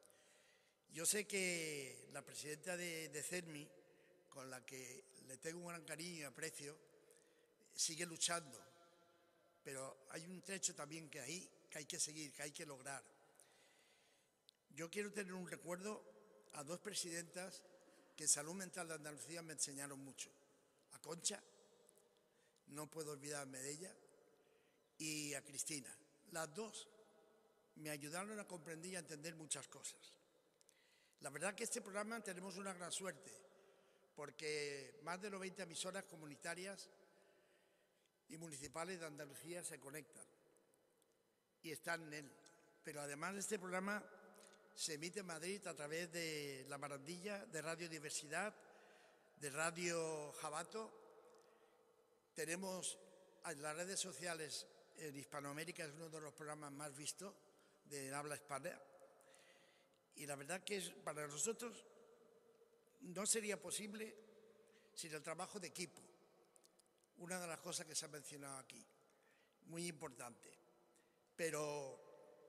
Yo sé que la presidenta de CERMI, con la que le tengo un gran cariño y aprecio, sigue luchando, pero hay un trecho también que hay que seguir, que hay que lograr. Yo quiero tener un recuerdo a 2 presidentas que en Salud Mental de Andalucía me enseñaron mucho. A Concha, no puedo olvidarme de ella, y a Cristina. Las 2 me ayudaron a comprender y a entender muchas cosas. La verdad que este programa tenemos una gran suerte, porque más de 90 emisoras comunitarias y municipales de Andalucía se conectan y están en él. Pero además de este programa se emite en Madrid a través de La Barandilla, de Radio Diversidad, de Radio Jabato. Tenemos en las redes sociales, en Hispanoamérica es uno de los programas más vistos de habla hispana. Y la verdad que para nosotros no sería posible sin el trabajo de equipo. Una de las cosas que se ha mencionado aquí, muy importante. Pero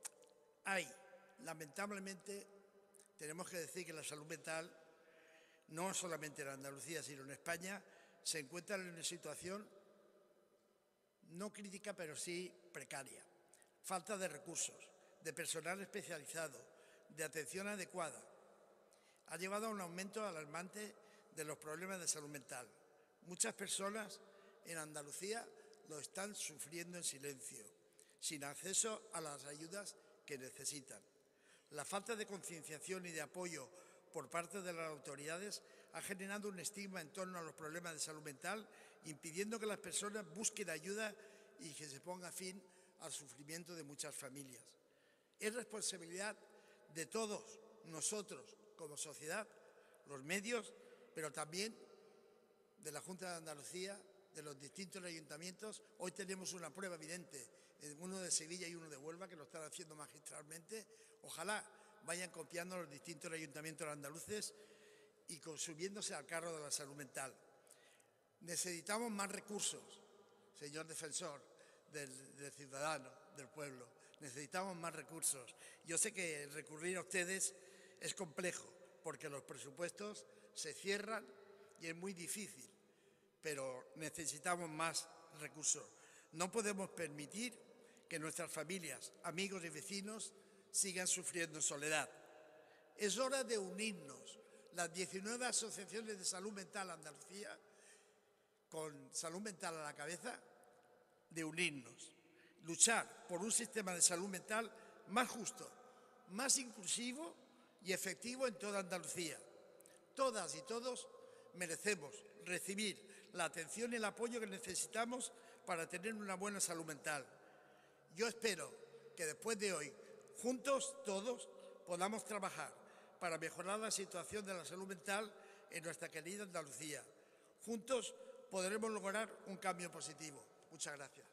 lamentablemente, tenemos que decir que la salud mental, no solamente en Andalucía, sino en España, se encuentra en una situación no crítica, pero sí precaria. Falta de recursos, de personal especializado, de atención adecuada. Ha llevado a un aumento alarmante de los problemas de salud mental. Muchas personas en Andalucía lo están sufriendo en silencio, sin acceso a las ayudas que necesitan. La falta de concienciación y de apoyo por parte de las autoridades ha generado un estigma en torno a los problemas de salud mental, impidiendo que las personas busquen ayuda y que se ponga fin al sufrimiento de muchas familias. Es responsabilidad de todos nosotros como sociedad, los medios, pero también de la Junta de Andalucía, de los distintos ayuntamientos. Hoy tenemos una prueba evidente, uno de Sevilla y uno de Huelva, que lo están haciendo magistralmente. Ojalá vayan copiando los distintos ayuntamientos andaluces y consumiéndose al carro de la salud mental. Necesitamos más recursos, señor defensor del ciudadano, del pueblo. Necesitamos más recursos. Yo sé que recurrir a ustedes es complejo, porque los presupuestos se cierran y es muy difícil, pero necesitamos más recursos. No podemos permitir que nuestras familias, amigos y vecinos sigan sufriendo en soledad. Es hora de unirnos, las 19 asociaciones de salud mental de Andalucía, con salud mental a la cabeza, de unirnos, luchar por un sistema de salud mental más justo, más inclusivo y efectivo en toda Andalucía. Todas y todos merecemos recibir la atención y el apoyo que necesitamos para tener una buena salud mental. Yo espero que después de hoy, juntos todos, podamos trabajar para mejorar la situación de la salud mental en nuestra querida Andalucía. Juntos podremos lograr un cambio positivo. Muchas gracias.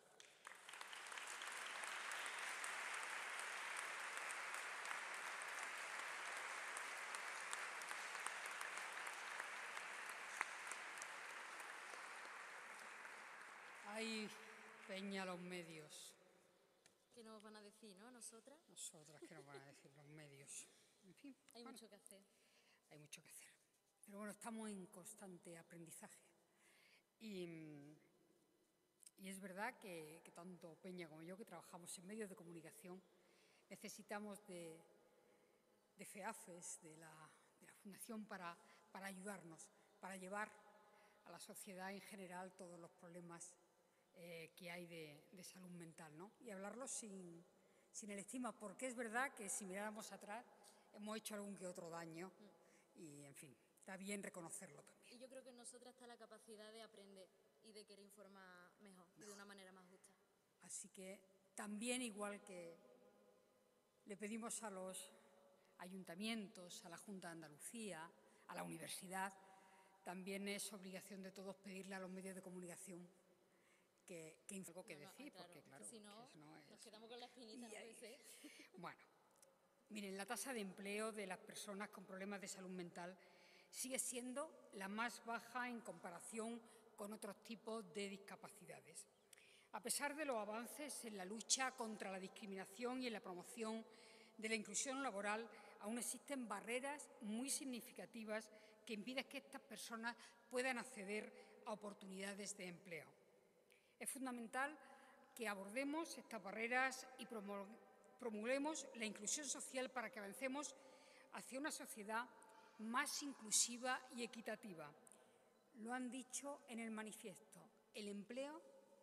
Hay Peña, los medios. ¿Qué nos van a decir, no? ¿Nosotras? Nosotras, ¿qué nos van a decir los medios? En fin. Hay mucho que hacer. Hay mucho que hacer. Pero bueno, estamos en constante aprendizaje. Y es verdad que tanto Peña como yo, que trabajamos en medios de comunicación, necesitamos de FEAFES, de la Fundación, para ayudarnos, para llevar a la sociedad en general todos los problemas que hay de salud mental, ¿no? Y hablarlos sin el estigma, porque es verdad que si miráramos atrás hemos hecho algún que otro daño y, en fin, está bien reconocerlo también. Y yo creo que en nosotras está la capacidad de aprender y de querer informar mejor y de una manera más justa. Así que también, igual que le pedimos a los ayuntamientos, a la Junta de Andalucía, a la universidad, también es obligación de todos pedirle a los medios de comunicación que algo que decir, claro, porque claro, que si no, nos quedamos con la espinita, no puede ser. Bueno, miren, la tasa de empleo de las personas con problemas de salud mental sigue siendo la más baja en comparación con otros tipos de discapacidades. A pesar de los avances en la lucha contra la discriminación y en la promoción de la inclusión laboral, aún existen barreras muy significativas que impiden que estas personas puedan acceder a oportunidades de empleo. Es fundamental que abordemos estas barreras y promulguemos la inclusión social para que avancemos hacia una sociedad más inclusiva y equitativa. Lo han dicho en el manifiesto, el empleo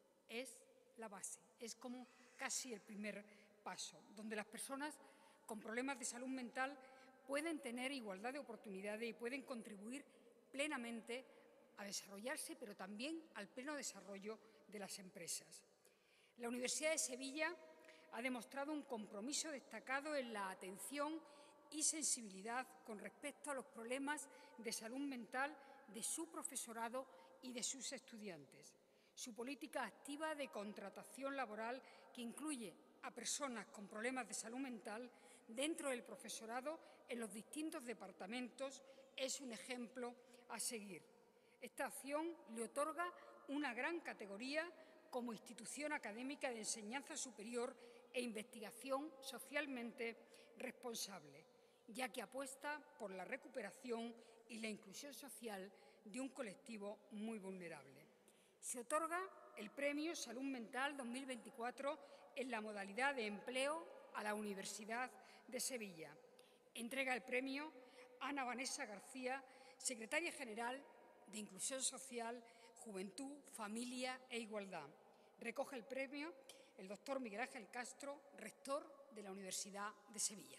es la base, es como casi el primer paso, donde las personas con problemas de salud mental pueden tener igualdad de oportunidades y pueden contribuir plenamente a desarrollarse, pero también al pleno desarrollo de las empresas. La Universidad de Sevilla ha demostrado un compromiso destacado en la atención y sensibilidad con respecto a los problemas de salud mental de su profesorado y de sus estudiantes. Su política activa de contratación laboral, que incluye a personas con problemas de salud mental dentro del profesorado en los distintos departamentos, es un ejemplo a seguir. Esta acción le otorga una gran categoría como institución académica de enseñanza superior e investigación socialmente responsable, ya que apuesta por la recuperación y la inclusión social de un colectivo muy vulnerable. Se otorga el Premio Salud Mental 2024 en la modalidad de empleo a la Universidad de Sevilla. Entrega el premio Ana Vanessa García, secretaria general de Inclusión Social, Juventud, Familia e Igualdad. Recoge el premio el doctor Miguel Ángel Castro, rector de la Universidad de Sevilla.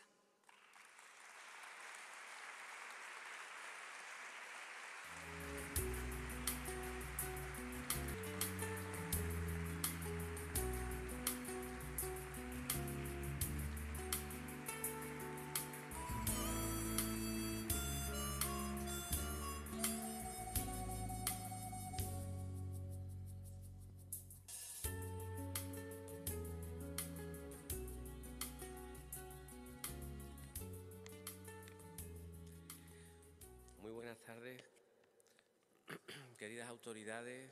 Muy buenas tardes, queridas autoridades.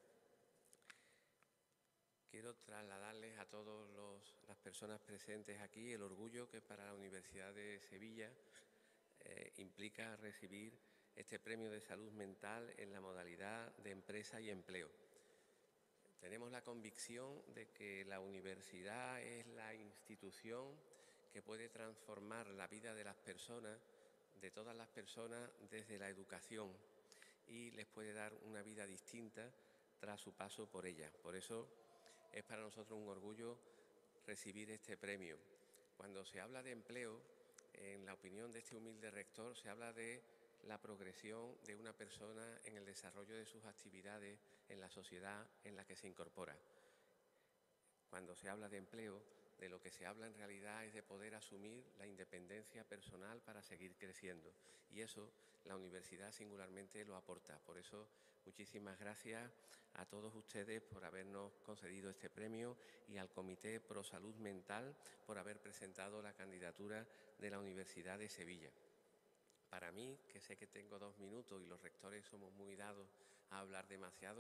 Quiero trasladarles a todas las personas presentes aquí el orgullo que para la Universidad de Sevilla implica recibir este premio de salud mental en la modalidad de empresa y empleo. Tenemos la convicción de que la universidad es la institución que puede transformar la vida de las personas, de todas las personas, desde la educación, y les puede dar una vida distinta tras su paso por ella. Por eso es para nosotros un orgullo recibir este premio. Cuando se habla de empleo, en la opinión de este humilde rector, se habla de la progresión de una persona en el desarrollo de sus actividades en la sociedad en la que se incorpora. Cuando se habla de empleo, de lo que se habla en realidad es de poder asumir la independencia personal para seguir creciendo. Y eso la universidad singularmente lo aporta. Por eso, muchísimas gracias a todos ustedes por habernos concedido este premio y al Comité Pro Salud Mental por haber presentado la candidatura de la Universidad de Sevilla. Para mí, que sé que tengo 2 minutos y los rectores somos muy dados a hablar demasiado,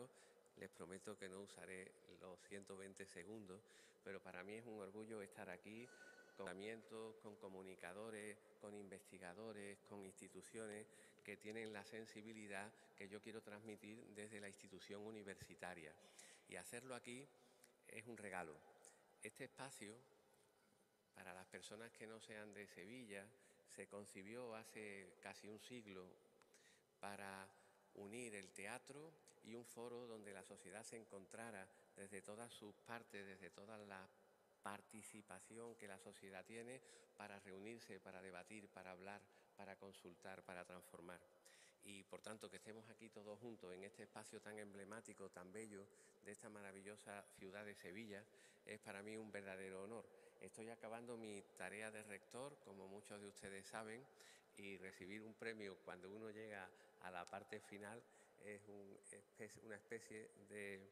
Les prometo que no usaré los 120 segundos, pero para mí es un orgullo estar aquí con ayuntamientos, con comunicadores, con investigadores, con instituciones que tienen la sensibilidad que yo quiero transmitir desde la institución universitaria. Y hacerlo aquí es un regalo. Este espacio, para las personas que no sean de Sevilla, se concibió hace casi un siglo para unir el teatro y un foro donde la sociedad se encontrara desde todas sus partes, desde toda la participación que la sociedad tiene, para reunirse, para debatir, para hablar, para consultar, para transformar. Y por tanto que estemos aquí todos juntos en este espacio tan emblemático, tan bello de esta maravillosa ciudad de Sevilla, es para mí un verdadero honor. Estoy acabando mi tarea de rector, como muchos de ustedes saben, y recibir un premio cuando uno llega a la parte final es una especie de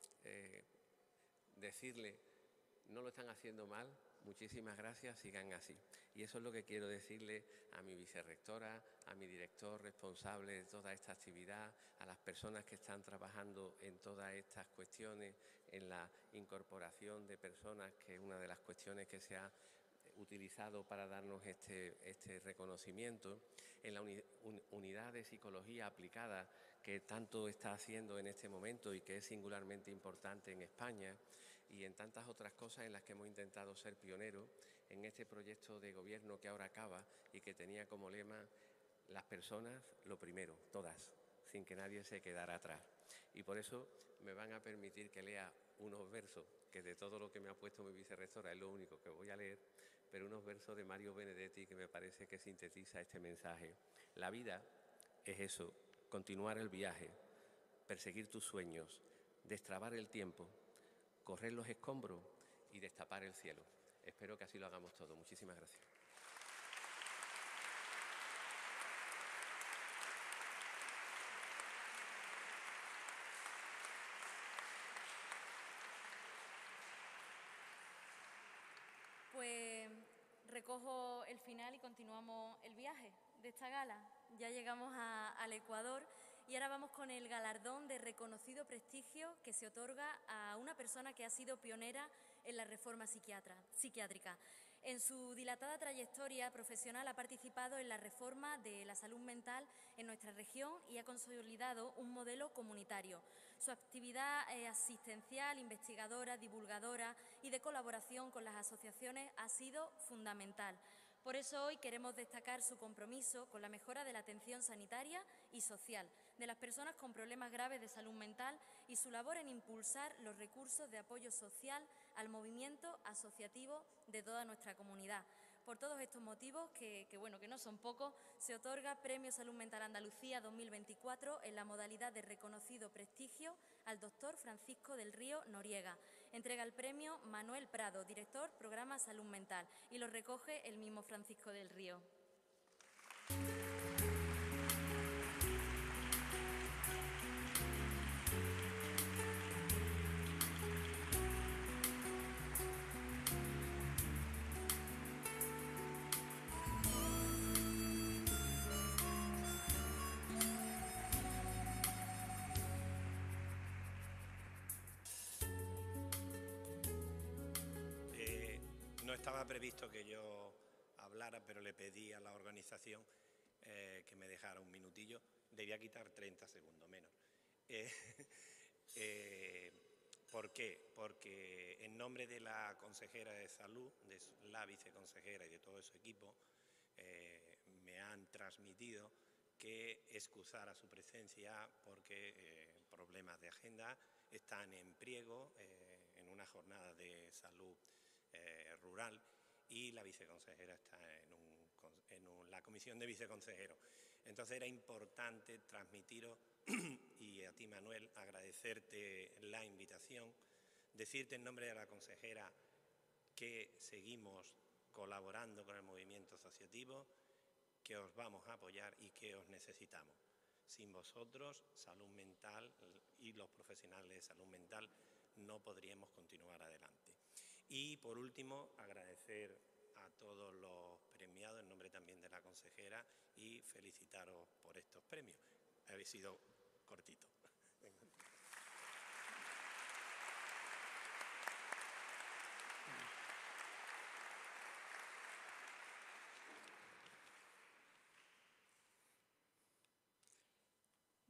decirle: no lo están haciendo mal, muchísimas gracias, sigan así. Y eso es lo que quiero decirle a mi vicerrectora, a mi director responsable de toda esta actividad, a las personas que están trabajando en todas estas cuestiones, en la incorporación de personas, que es una de las cuestiones que se ha utilizado para darnos este reconocimiento, en la unidad de psicología aplicada que tanto está haciendo en este momento y que es singularmente importante en España, y en tantas otras cosas en las que hemos intentado ser pioneros en este proyecto de gobierno que ahora acaba y que tenía como lema: las personas lo primero, todas, sin que nadie se quedara atrás. Y por eso me van a permitir que lea unos versos, que de todo lo que me ha puesto mi vicerrectora es lo único que voy a leer, pero unos versos de Mario Benedetti que me parece que sintetiza este mensaje. La vida es eso: continuar el viaje, perseguir tus sueños, destrabar el tiempo, correr los escombros y destapar el cielo. Espero que así lo hagamos todos. Muchísimas gracias. Pues recojo el final y continuamos el viaje de esta gala. Ya llegamos al Ecuador y ahora vamos con el galardón de reconocido prestigio que se otorga a una persona que ha sido pionera en la reforma psiquiátrica. En su dilatada trayectoria profesional ha participado en la reforma de la salud mental en nuestra región y ha consolidado un modelo comunitario. Su actividad asistencial, investigadora, divulgadora y de colaboración con las asociaciones ha sido fundamental. Por eso hoy queremos destacar su compromiso con la mejora de la atención sanitaria y social de las personas con problemas graves de salud mental y su labor en impulsar los recursos de apoyo social al movimiento asociativo de toda nuestra comunidad. Por todos estos motivos, que no son pocos, se otorga Premio Salud Mental Andalucía 2024 en la modalidad de reconocido prestigio al doctor Francisco del Río Noriega. Entrega el premio Manuel Prado, director Programa Salud Mental, y lo recoge el mismo Francisco del Río. No estaba previsto que yo hablara, pero le pedí a la organización que me dejara un minutillo. Debía quitar 30 segundos menos. ¿Por qué? Porque en nombre de la consejera de Salud, de la viceconsejera y de todo su equipo, me han transmitido que excusara su presencia porque problemas de agenda, están en Priego en una jornada de salud rural y la viceconsejera está en la comisión de viceconsejeros. Entonces era importante transmitiros y a ti, Manuel, agradecerte la invitación, decirte en nombre de la consejera que seguimos colaborando con el movimiento asociativo, que os vamos a apoyar y que os necesitamos. Sin vosotros, salud mental y los profesionales de salud mental no podríamos continuar adelante. Y, por último, agradecer a todos los premiados en nombre también de la consejera y felicitaros por estos premios. Habéis sido cortito.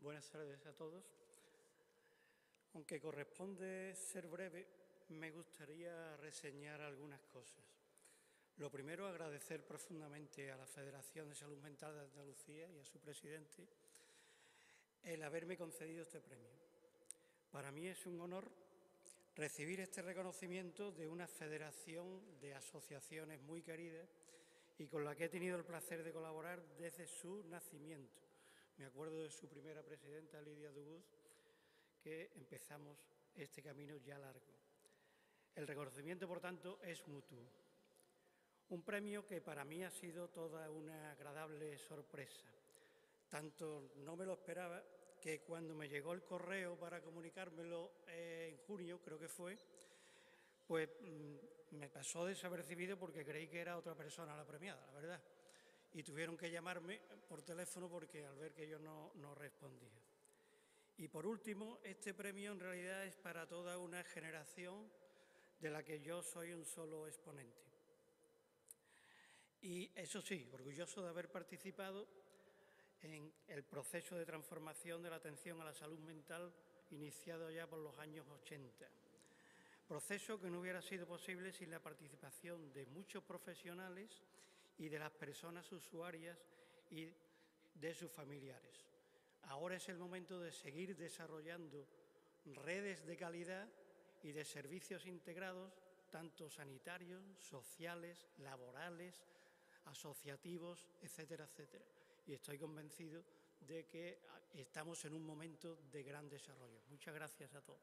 Buenas tardes a todos. Aunque corresponde ser breve, me gustaría reseñar algunas cosas. Lo primero, agradecer profundamente a la Federación de Salud Mental de Andalucía y a su presidente el haberme concedido este premio. Para mí es un honor recibir este reconocimiento de una federación de asociaciones muy queridas y con la que he tenido el placer de colaborar desde su nacimiento. Me acuerdo de su primera presidenta, Lidia Dubuz, que empezamos este camino ya largo. El reconocimiento, por tanto, es mutuo. Un premio que para mí ha sido toda una agradable sorpresa. Tanto no me lo esperaba que cuando me llegó el correo para comunicármelo en junio, creo que fue, pues me pasó desapercibido porque creí que era otra persona la premiada, la verdad. Y tuvieron que llamarme por teléfono porque al ver que yo no respondía. Y por último, este premio en realidad es para toda una generación de la que yo soy un solo exponente. Y eso sí, orgulloso de haber participado en el proceso de transformación de la atención a la salud mental iniciado ya por los años 80. Proceso que no hubiera sido posible sin la participación de muchos profesionales y de las personas usuarias y de sus familiares. Ahora es el momento de seguir desarrollando redes de calidad y de servicios integrados, tanto sanitarios, sociales, laborales, asociativos, etcétera, etcétera. Y estoy convencido de que estamos en un momento de gran desarrollo. Muchas gracias a todos.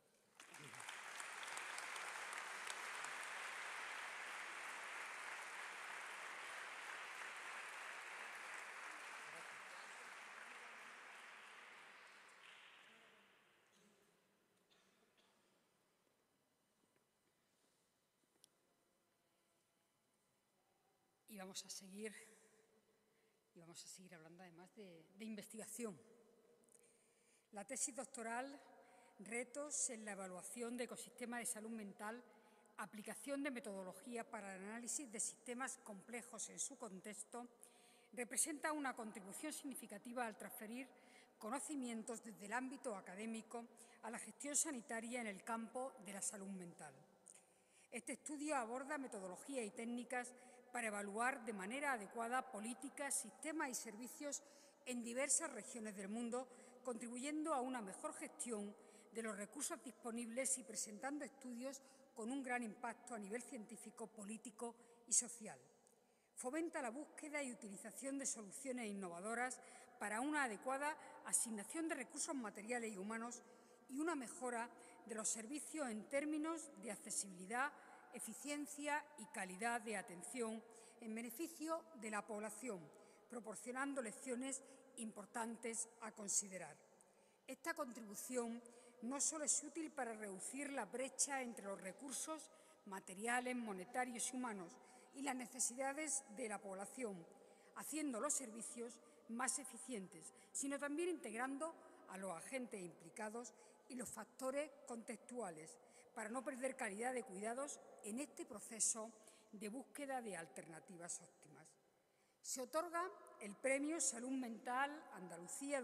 Y vamos a seguir hablando además de investigación. La tesis doctoral, retos en la evaluación de ecosistemas de salud mental, aplicación de metodología para el análisis de sistemas complejos en su contexto, representa una contribución significativa al transferir conocimientos desde el ámbito académico a la gestión sanitaria en el campo de la salud mental. Este estudio aborda metodologías y técnicas para evaluar de manera adecuada políticas, sistemas y servicios en diversas regiones del mundo, contribuyendo a una mejor gestión de los recursos disponibles y presentando estudios con un gran impacto a nivel científico, político y social. Fomenta la búsqueda y utilización de soluciones innovadoras para una adecuada asignación de recursos materiales y humanos y una mejora de los servicios en términos de accesibilidad, eficiencia y calidad de atención en beneficio de la población, proporcionando lecciones importantes a considerar. Esta contribución no solo es útil para reducir la brecha entre los recursos materiales, monetarios y humanos y las necesidades de la población, haciendo los servicios más eficientes, sino también integrando a los agentes implicados y los factores contextuales, para no perder calidad de cuidados en este proceso de búsqueda de alternativas óptimas. Se otorga el Premio Salud Mental Andalucía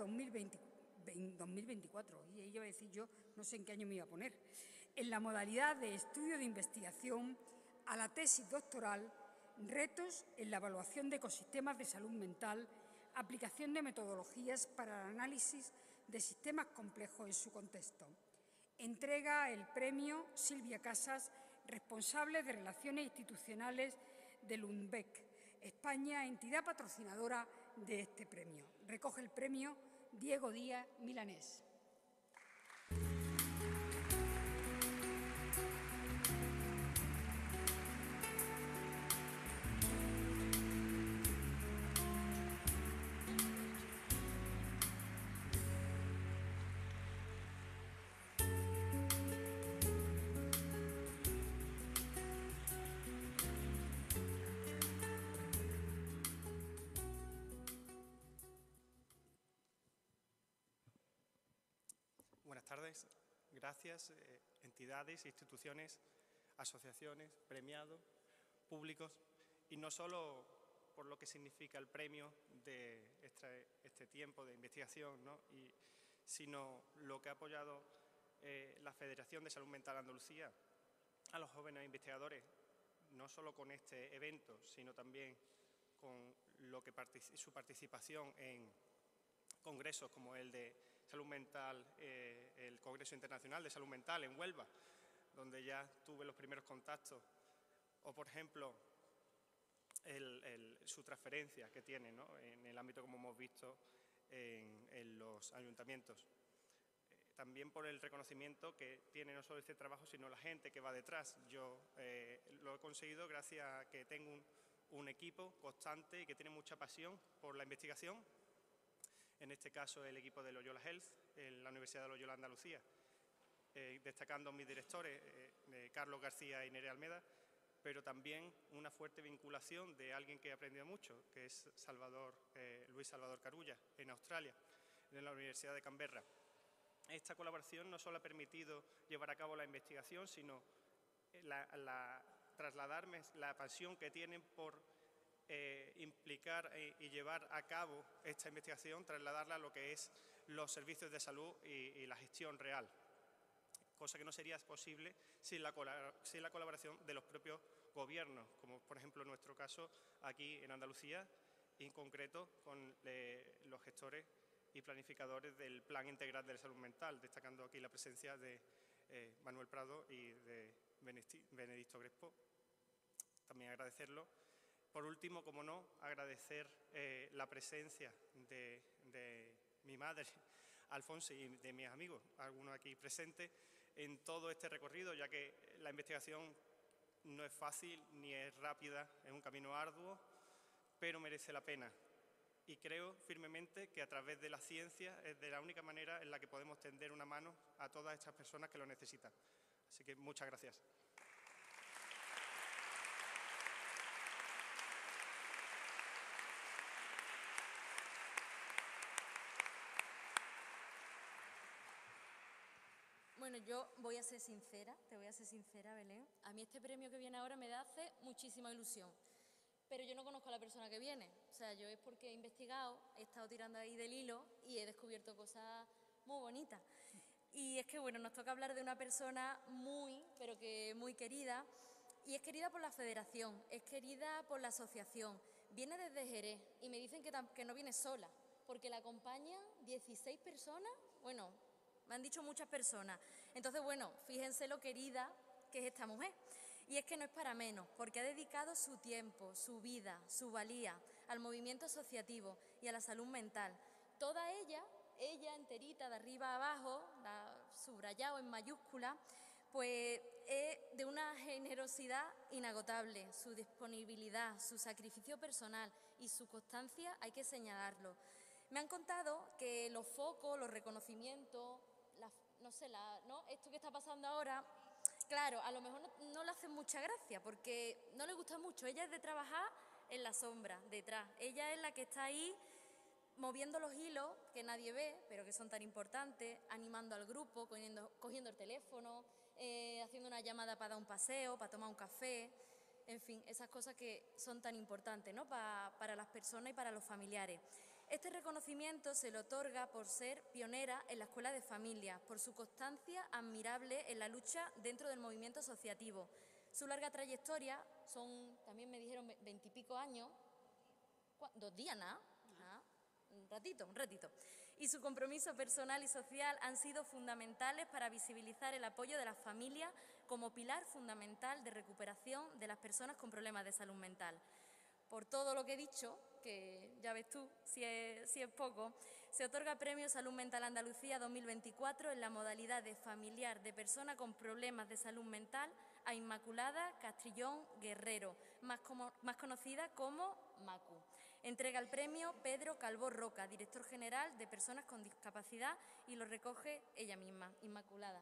2024, y iba a decir yo, no sé en qué año me iba a poner, en la modalidad de estudio de investigación a la tesis doctoral, retos en la evaluación de ecosistemas de salud mental, aplicación de metodologías para el análisis de sistemas complejos en su contexto. Entrega el premio Silvia Casas, responsable de Relaciones Institucionales del UNBEC, España, entidad patrocinadora de este premio. Recoge el premio Diego Díaz Milanés. Buenas tardes. Gracias, entidades, instituciones, asociaciones, premiados, públicos, y no solo por lo que significa el premio de este tiempo de investigación, ¿no? sino lo que ha apoyado la Federación de Salud Mental Andalucía a los jóvenes investigadores, no solo con este evento, sino también con su participación en congresos como el de salud mental, el Congreso Internacional de Salud Mental en Huelva, donde ya tuve los primeros contactos, o por ejemplo su transferencia que tiene, ¿no?, en el ámbito, como hemos visto, en los ayuntamientos. También por el reconocimiento que tiene no solo este trabajo, sino la gente que va detrás. Yo lo he conseguido gracias a que tengo un equipo constante y que tiene mucha pasión por la investigación. En este caso, el equipo de Loyola Health, en la Universidad de Loyola Andalucía, destacando mis directores, Carlos García y Nerea Almeda, pero también una fuerte vinculación de alguien que he aprendido mucho, que es Luis Salvador Carulla, en Australia, en la Universidad de Canberra. Esta colaboración no solo ha permitido llevar a cabo la investigación, sino trasladarme la pasión que tienen por implicar y llevar a cabo esta investigación, trasladarla a lo que es los servicios de salud y la gestión real, cosa que no sería posible sin la colaboración de los propios gobiernos, como por ejemplo en nuestro caso aquí en Andalucía, y en concreto con los gestores y planificadores del Plan Integral de Salud Mental, destacando aquí la presencia de Manuel Prado y de Benedicto Crespo. También agradecerlo. Por último, como no, agradecer la presencia de mi madre, Alfonso, y de mis amigos, algunos aquí presentes, en todo este recorrido, ya que la investigación no es fácil ni es rápida, es un camino arduo, pero merece la pena. Y creo firmemente que a través de la ciencia es de la única manera en la que podemos tender una mano a todas estas personas que lo necesitan. Así que muchas gracias. Bueno, yo voy a ser sincera, te voy a ser sincera, Belén. A mí este premio que viene ahora me hace muchísima ilusión. Pero yo no conozco a la persona que viene. O sea, yo es porque he investigado, he estado tirando ahí del hilo y he descubierto cosas muy bonitas. Y es que, bueno, nos toca hablar de una persona pero que muy querida. Y es querida por la Federación, es querida por la asociación. Viene desde Jerez y me dicen que no viene sola, porque la acompañan 16 personas. Bueno, me han dicho muchas personas. Entonces, bueno, fíjense lo querida que es esta mujer. Y es que no es para menos, porque ha dedicado su tiempo, su vida, su valía al movimiento asociativo y a la salud mental. Toda ella enterita, de arriba a abajo, subrayado en mayúscula, pues es de una generosidad inagotable. Su disponibilidad, su sacrificio personal y su constancia hay que señalarlo. Me han contado que los focos, los reconocimientos, esto que está pasando ahora, claro, a lo mejor no le hacen mucha gracia porque no le gusta mucho. Ella es de trabajar en la sombra, detrás. Ella es la que está ahí moviendo los hilos que nadie ve, pero que son tan importantes, animando al grupo, cogiendo el teléfono, haciendo una llamada para dar un paseo, para tomar un café, en fin, esas cosas que son tan importantes, ¿no?, para las personas y para los familiares. Este reconocimiento se le otorga por ser pionera en la Escuela de Familias, por su constancia admirable en la lucha dentro del movimiento asociativo. Su larga trayectoria también me dijeron 20 y pico años, 2 días nada, un ratito. Y su compromiso personal y social han sido fundamentales para visibilizar el apoyo de las familias como pilar fundamental de recuperación de las personas con problemas de salud mental. Por todo lo que he dicho, que ya ves tú, si es poco, se otorga Premio Salud Mental Andalucía 2024 en la modalidad de familiar de persona con problemas de salud mental a Inmaculada Castrillón Guerrero, más conocida como Macu. Entrega el premio Pedro Calvó Roca, director general de Personas con Discapacidad, y lo recoge ella misma, Inmaculada.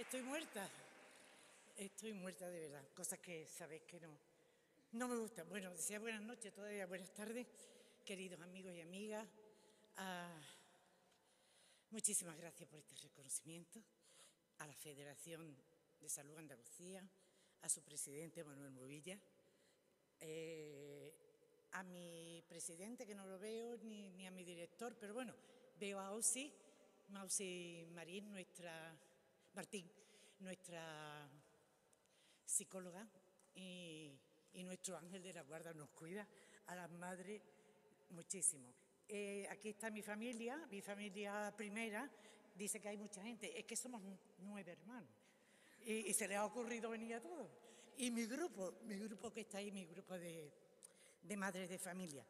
Estoy muerta. Estoy muerta de verdad. Cosas que sabéis que no me gustan. Bueno, decía buenas noches, todavía buenas tardes, queridos amigos y amigas. Muchísimas gracias por este reconocimiento a la Federación de Salud Andalucía, a su presidente Manuel Movilla, a mi presidente, que no lo veo, ni a mi director, pero bueno, veo a Mausi Marín, Martín, nuestra psicóloga y nuestro ángel de la guarda nos cuida, a las madres muchísimo. Aquí está mi familia primera, dice que hay mucha gente, es que somos 9 hermanos y se les ha ocurrido venir a todos. Y mi grupo que está ahí, mi grupo de madres de familia.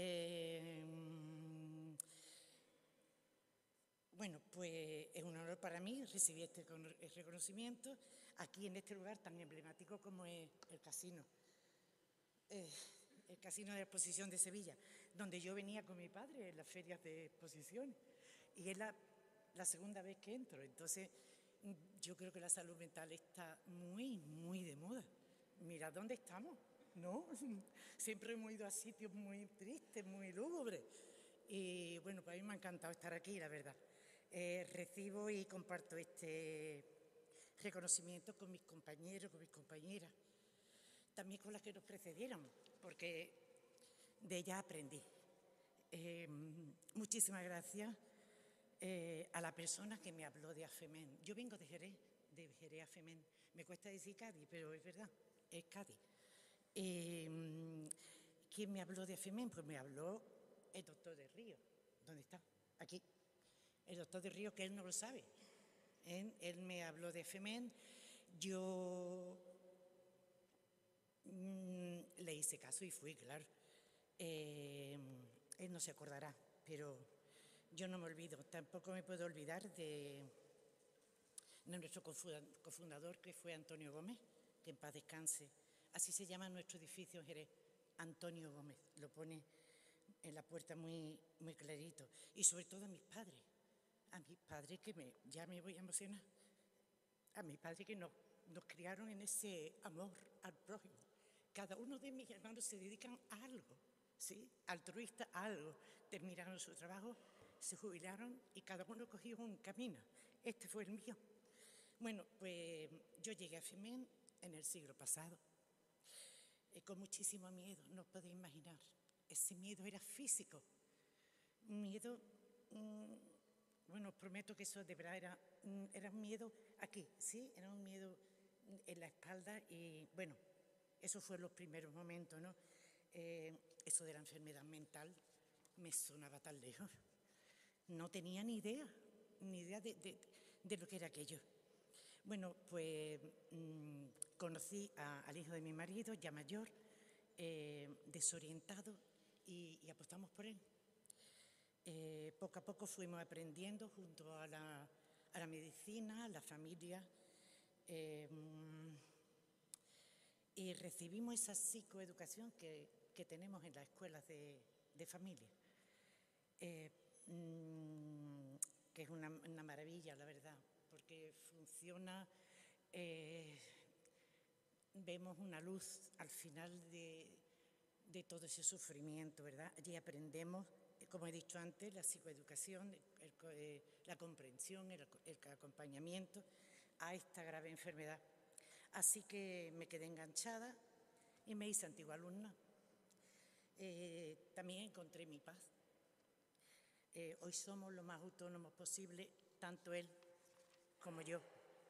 Bueno, pues es un honor para mí recibir este reconocimiento aquí en este lugar tan emblemático como es el casino. El Casino de la Exposición de Sevilla, donde yo venía con mi padre en las ferias de exposición. Y es la segunda vez que entro. Entonces, yo creo que la salud mental está muy, muy de moda. Mirad dónde estamos, ¿no? Siempre hemos ido a sitios muy tristes, muy lúgubres. Y bueno, pues a mí me ha encantado estar aquí, la verdad. Recibo y comparto este reconocimiento con mis compañeros, con mis compañeras, también con las que nos precedieron, porque de ellas aprendí. Muchísimas gracias a la persona que me habló de AFEMEN. Yo vengo de Jerez a AFEMEN. Me cuesta decir Cádiz, pero es verdad, es Cádiz. ¿Quién me habló de AFEMEN? Pues me habló el doctor de Río. ¿Dónde está? Aquí. El doctor de Río, que él no lo sabe. Él me habló de AFEMEN. Yo le hice caso y fui, claro. Él no se acordará, pero yo no me olvido. Tampoco me puedo olvidar de nuestro cofundador, que fue Antonio Gómez, que en paz descanse. Así se llama nuestro edificio en Jerez, Antonio Gómez. Lo pone en la puerta muy, muy clarito. Y sobre todo a mis padres que ya me voy a emocionar. A mis padres que nos criaron en ese amor al prójimo. Cada uno de mis hermanos se dedican a algo, ¿sí? Altruista a algo. Terminaron su trabajo, se jubilaron y cada uno cogió un camino. Este fue el mío. Bueno, pues yo llegué a AFEMEN en el siglo pasado, con muchísimo miedo, no os podéis imaginar. Ese miedo era físico. Miedo, bueno, os prometo que eso de verdad era un miedo aquí, ¿sí? Era un miedo en la espalda y, bueno, eso fue los primeros momentos, ¿no? Eso de la enfermedad mental me sonaba tan lejos. No tenía ni idea de lo que era aquello. Bueno, pues conocí al hijo de mi marido, ya mayor, desorientado, y apostamos por él. Poco a poco fuimos aprendiendo junto a la medicina, a la familia, y recibimos esa psicoeducación que tenemos en las escuelas de familia, que es una maravilla, la verdad, porque funciona, vemos una luz al final de todo ese sufrimiento, ¿verdad? Allí aprendemos, como he dicho antes, la psicoeducación, la comprensión, el acompañamiento a esta grave enfermedad. Así que me quedé enganchada y me hice antigua alumna. También encontré mi paz. Hoy somos lo más autónomos posible, tanto él como yo.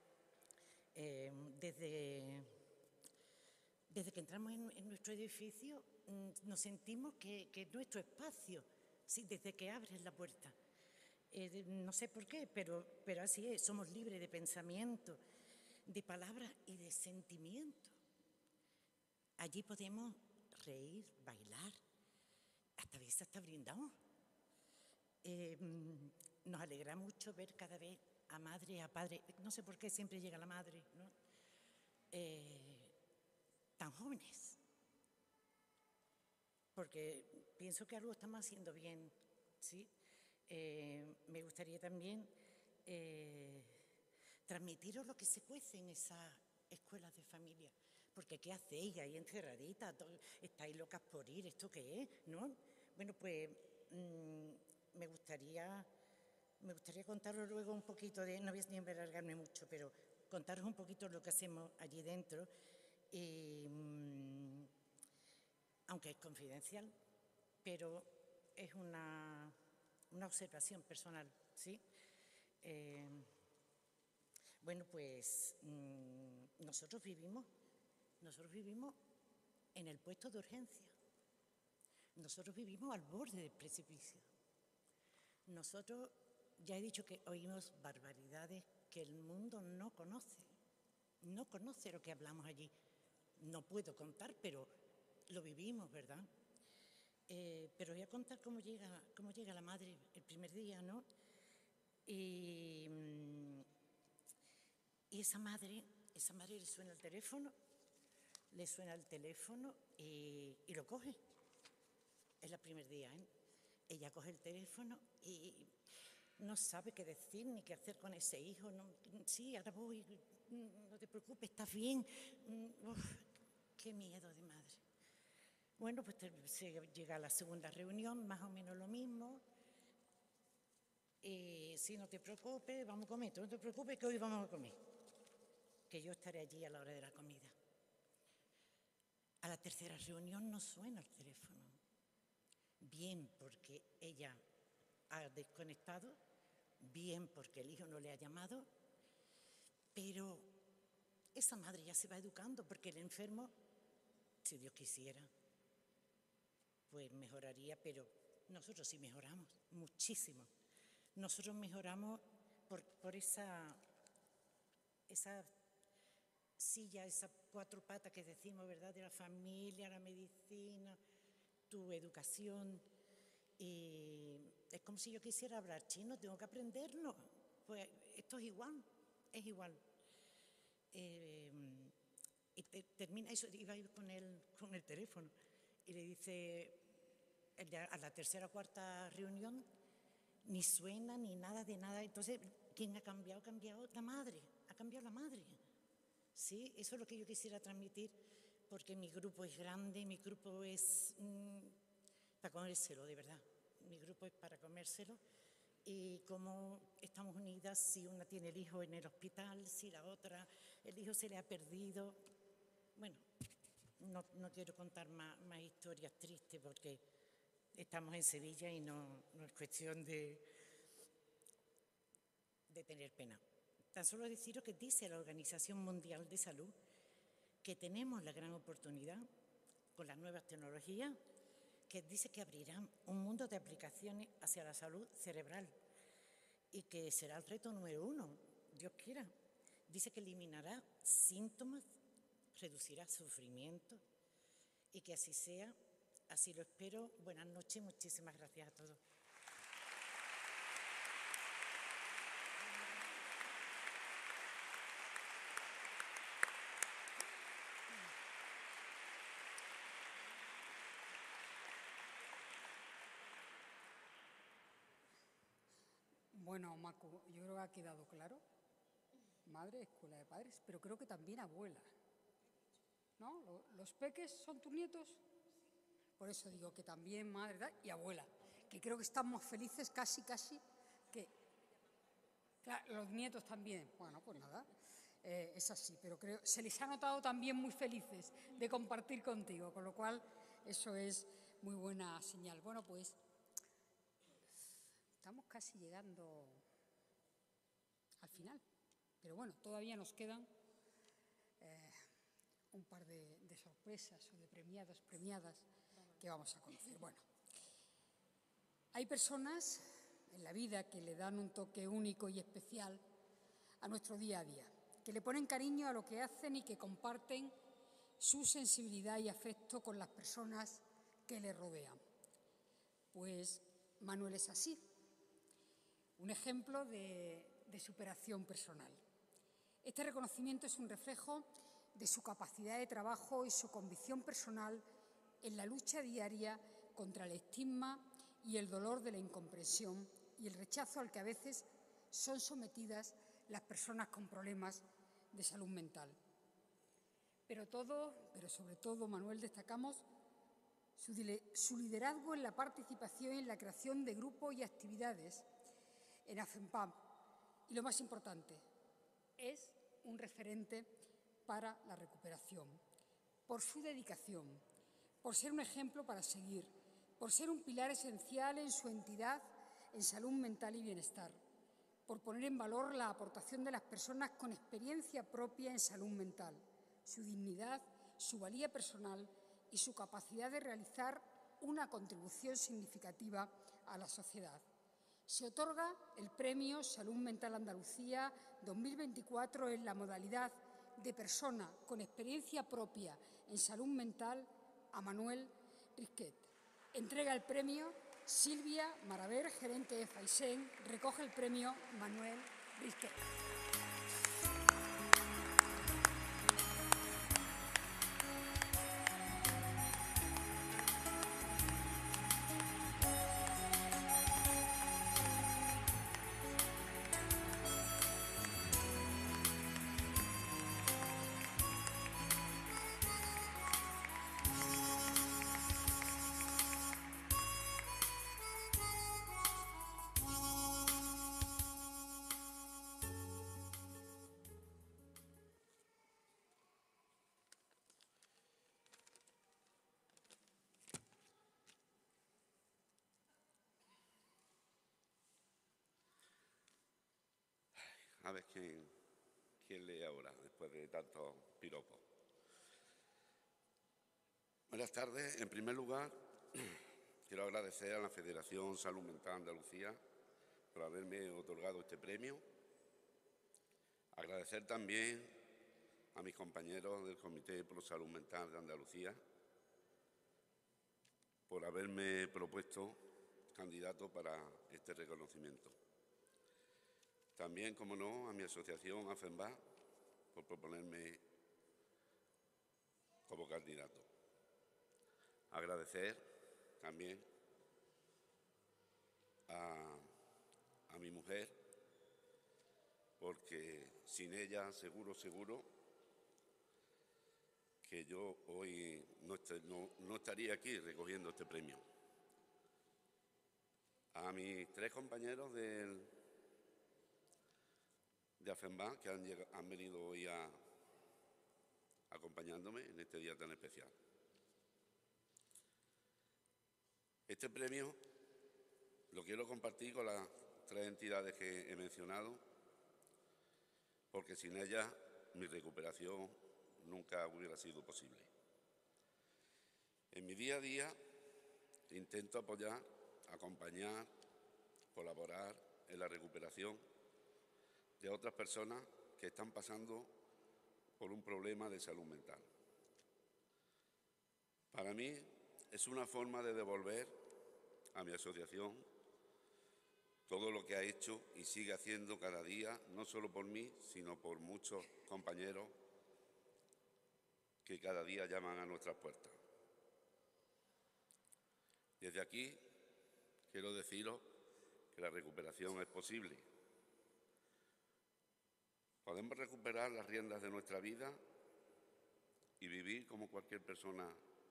Desde que entramos en nuestro edificio, nos sentimos que es nuestro espacio, ¿sí? Desde que abres la puerta. No sé por qué, pero así es. Somos libres de pensamiento, de palabras y de sentimiento. Allí podemos reír, bailar, hasta veces hasta brindamos. Nos alegra mucho ver cada vez a madre, a padre, no sé por qué siempre llega la madre, ¿no? Tan jóvenes. Porque pienso que algo estamos haciendo bien, ¿sí? Me gustaría también transmitiros lo que se cuece en esas escuelas de familia. Porque ¿qué hacéis ahí encerraditas? ¿Estáis locas por ir? ¿Esto qué es? ¿No? Bueno, pues me gustaría contaros luego un poquito de, no voy a ni alargarme mucho, pero contaros un poquito lo que hacemos allí dentro, aunque es confidencial, pero es una observación personal, ¿sí? Bueno, pues nosotros vivimos en el puesto de urgencia. Nosotros vivimos al borde del precipicio. Nosotros, ya he dicho que oímos barbaridades que el mundo no conoce. No conoce lo que hablamos allí. No puedo contar, pero lo vivimos, ¿verdad? Pero voy a contar cómo llega la madre el primer día, ¿no? Y esa madre le suena el teléfono y lo coge. Es el primer día, ¿eh? Ella coge el teléfono y no sabe qué decir ni qué hacer con ese hijo. No, sí, ahora voy, no te preocupes, estás bien. Qué miedo de madre. Bueno, pues se llega a la segunda reunión, más o menos lo mismo. Sí, no te preocupes, vamos a comer. Tú no te preocupes que hoy vamos a comer. Que yo estaré allí a la hora de la comida. A la tercera reunión no suena el teléfono. Bien porque ella ha desconectado, bien porque el hijo no le ha llamado, pero esa madre ya se va educando porque el enfermo, si Dios quisiera, pues mejoraría, pero nosotros sí mejoramos muchísimo. Nosotros mejoramos por esa silla, esas 4 patas que decimos, ¿verdad?, de la familia, la medicina, tu educación. Y es como si yo quisiera hablar chino, tengo que aprenderlo. Pues esto es igual, es igual. Y termina eso, iba a ir con el teléfono y le dice, a la tercera o cuarta reunión, ni suena ni nada de nada. Entonces, ¿quién ha cambiado? Ha cambiado la madre, Sí, eso es lo que yo quisiera transmitir, porque mi grupo es grande, mi grupo es para comérselo, de verdad. Mi grupo es para comérselo. Y como estamos unidas, si una tiene el hijo en el hospital, si la otra, el hijo se le ha perdido. Bueno, no quiero contar más historias tristes porque estamos en Sevilla y no es cuestión de tener pena. Tan solo deciros que dice la Organización Mundial de Salud que tenemos la gran oportunidad con las nuevas tecnologías, que dice que abrirán un mundo de aplicaciones hacia la salud cerebral y que será el reto número 1, Dios quiera. Dice que eliminará síntomas, reducirá sufrimiento y que así sea, así lo espero. Buenas noches, muchísimas gracias a todos. Bueno, Macu, yo creo que ha quedado claro. Madre, escuela de padres, pero creo que también abuela. ¿No? ¿Los peques son tus nietos? Por eso digo que también madre y abuela, que creo que estamos felices casi que... Claro, los nietos también. Bueno, pues nada, es así, pero creo se les ha notado también muy felices de compartir contigo, con lo cual eso es muy buena señal. Bueno, pues estamos casi llegando al final, pero bueno, todavía nos quedan un par de sorpresas o de premiadas que vamos a conocer. Bueno, hay personas en la vida que le dan un toque único y especial a nuestro día a día, que le ponen cariño a lo que hacen y que comparten su sensibilidad y afecto con las personas que le rodean. Pues Manuel es así, un ejemplo de superación personal. Este reconocimiento es un reflejo de su capacidad de trabajo y su convicción personal en la lucha diaria contra el estigma y el dolor de la incomprensión y el rechazo al que a veces son sometidas las personas con problemas de salud mental. Pero sobre todo, Manuel, destacamos su liderazgo en la participación y en la creación de grupos y actividades en AFEMPAM. Y lo más importante, es un referente para la recuperación, por su dedicación, por ser un ejemplo para seguir, por ser un pilar esencial en su entidad en salud mental y bienestar, por poner en valor la aportación de las personas con experiencia propia en salud mental, su dignidad, su valía personal y su capacidad de realizar una contribución significativa a la sociedad. Se otorga el Premio Salud Mental Andalucía 2024 en la modalidad de persona con experiencia propia en salud mental a Manuel Risquet. Entrega el premio Silvia Maraver, gerente de Faisen. Recoge el premio Manuel Risquet. A ver quién lee ahora, después de tantos piropos. Buenas tardes. En primer lugar, quiero agradecer a la Federación Salud Mental Andalucía por haberme otorgado este premio. Agradecer también a mis compañeros del Comité Pro Salud Mental de Andalucía por haberme propuesto candidato para este reconocimiento. También, como no, a mi asociación AFEMBA por proponerme como candidato. Agradecer también a mi mujer, porque sin ella seguro que yo hoy no estaría aquí recogiendo este premio. A mis tres compañeros de AFEMBA que han venido hoy acompañándome en este día tan especial. Este premio lo quiero compartir con las tres entidades que he mencionado, porque sin ellas mi recuperación nunca hubiera sido posible. En mi día a día intento apoyar, acompañar, colaborar en la recuperación de otras personas que están pasando por un problema de salud mental. Para mí es una forma de devolver a mi asociación todo lo que ha hecho y sigue haciendo cada día, no solo por mí, sino por muchos compañeros que cada día llaman a nuestras puertas. Desde aquí quiero deciros que la recuperación es posible. Podemos recuperar las riendas de nuestra vida y vivir como cualquier persona,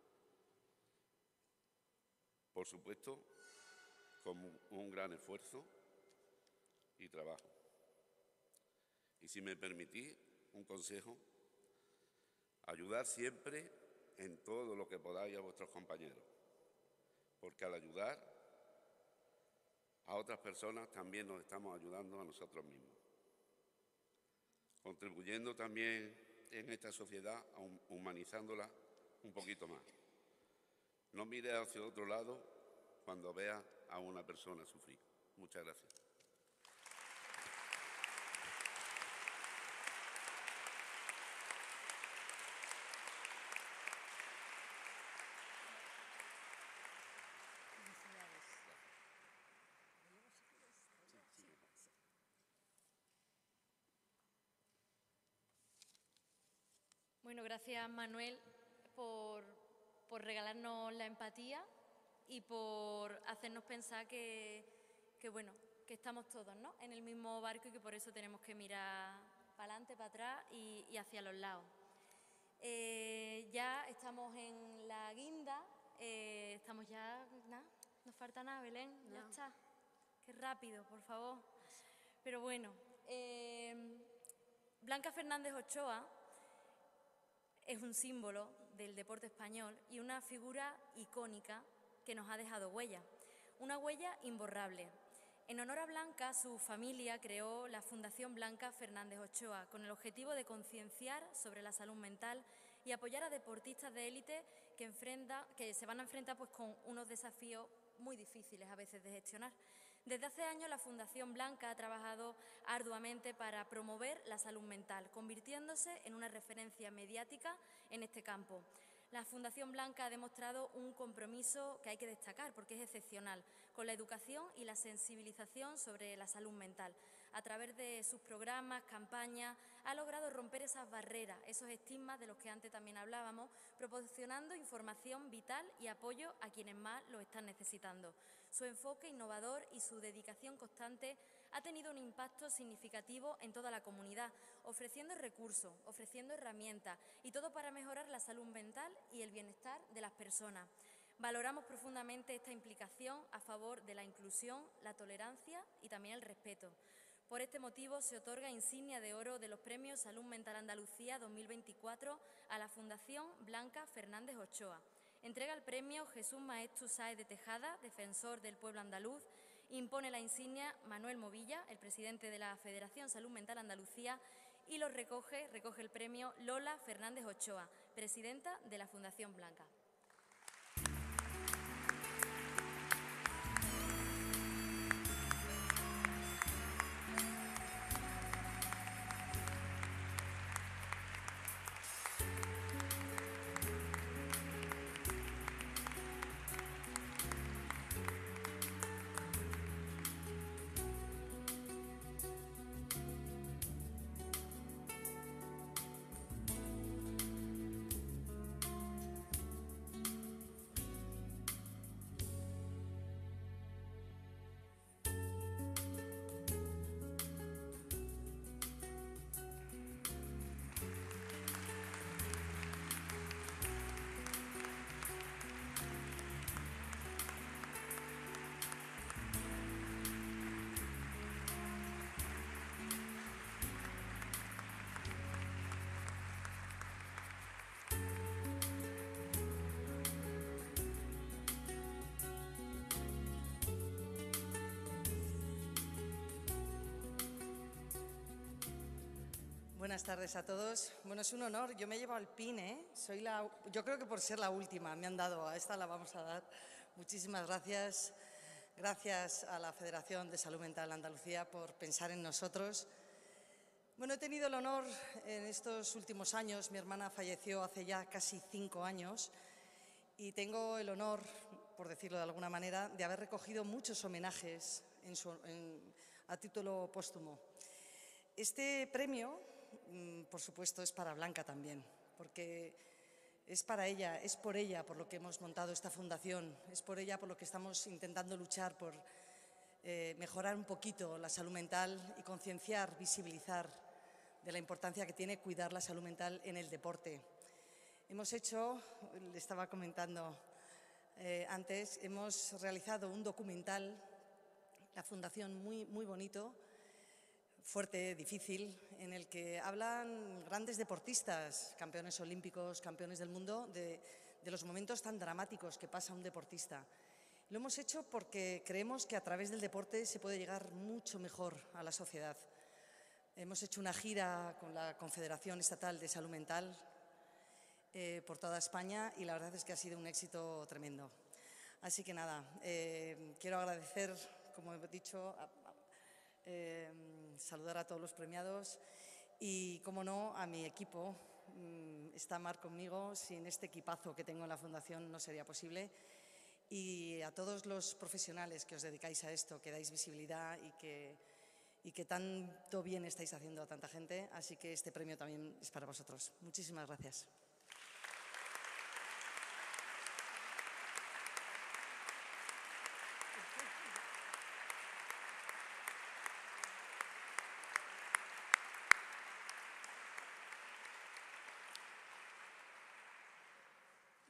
por supuesto, con un gran esfuerzo y trabajo. Y si me permitís un consejo, ayudar siempre en todo lo que podáis a vuestros compañeros, porque al ayudar a otras personas también nos estamos ayudando a nosotros mismos, contribuyendo también en esta sociedad, humanizándola un poquito más. No mires hacia otro lado cuando veas a una persona sufrir. Muchas gracias. Bueno, gracias Manuel por regalarnos la empatía y por hacernos pensar que bueno, estamos todos, ¿no?, en el mismo barco y que por eso tenemos que mirar para adelante, para atrás y hacia los lados. Ya estamos en la guinda, estamos ya, nada, nos falta nada, Belén, ya está. Qué rápido, por favor. Pero bueno, Blanca Fernández Ochoa es un símbolo del deporte español y una figura icónica que nos ha dejado huella, una huella imborrable. En honor a Blanca, su familia creó la Fundación Blanca Fernández Ochoa con el objetivo de concienciar sobre la salud mental y apoyar a deportistas de élite que se van a enfrentar pues, con unos desafíos muy difíciles a veces de gestionar. Desde hace años la Fundación Blanca ha trabajado arduamente para promover la salud mental, convirtiéndose en una referencia mediática en este campo. La Fundación Blanca ha demostrado un compromiso que hay que destacar porque es excepcional con la educación y la sensibilización sobre la salud mental. A través de sus programas, campañas, ha logrado romper esas barreras, esos estigmas de los que antes también hablábamos, proporcionando información vital y apoyo a quienes más lo están necesitando. Su enfoque innovador y su dedicación constante ha tenido un impacto significativo en toda la comunidad, ofreciendo recursos, ofreciendo herramientas y todo para mejorar la salud mental y el bienestar de las personas. Valoramos profundamente esta implicación a favor de la inclusión, la tolerancia y también el respeto. Por este motivo se otorga insignia de oro de los Premios Salud Mental Andalucía 2024 a la Fundación Blanca Fernández Ochoa. Entrega el premio Jesús Maestu Sáez de Tejada, defensor del pueblo andaluz. Impone la insignia Manuel Movilla, el presidente de la Federación Salud Mental Andalucía, y lo recoge el premio Lola Fernández Ochoa, presidenta de la Fundación Blanca. Buenas tardes a todos. Bueno, es un honor. Yo me he llevado el pin, ¿eh? Yo creo que por ser la última me han dado, a esta la vamos a dar. Muchísimas gracias. Gracias a la Federación de Salud Mental Andalucía por pensar en nosotros. Bueno, he tenido el honor en estos últimos años, mi hermana falleció hace ya casi 5 años y tengo el honor, por decirlo de alguna manera, de haber recogido muchos homenajes a título póstumo. Este premio, por supuesto, es para Blanca también, porque es para ella, es por ella por lo que hemos montado esta fundación, es por ella por lo que estamos intentando luchar por mejorar un poquito la salud mental y concienciar, visibilizar de la importancia que tiene cuidar la salud mental en el deporte. Hemos hecho, le estaba comentando antes, hemos realizado un documental, la fundación muy bonito, fuerte, difícil, en el que hablan grandes deportistas, campeones olímpicos, campeones del mundo, de los momentos tan dramáticos que pasa un deportista. Lo hemos hecho porque creemos que a través del deporte se puede llegar mucho mejor a la sociedad. Hemos hecho una gira con la Confederación Estatal de Salud Mental por toda España y la verdad es que ha sido un éxito tremendo. Así que nada, quiero agradecer, como he dicho, saludar a todos los premiados y, como no, a mi equipo. Está Mar conmigo, sin este equipazo que tengo en la Fundación no sería posible. Y a todos los profesionales que os dedicáis a esto, que dais visibilidad y que tanto bien estáis haciendo a tanta gente. Así que este premio también es para vosotros. Muchísimas gracias.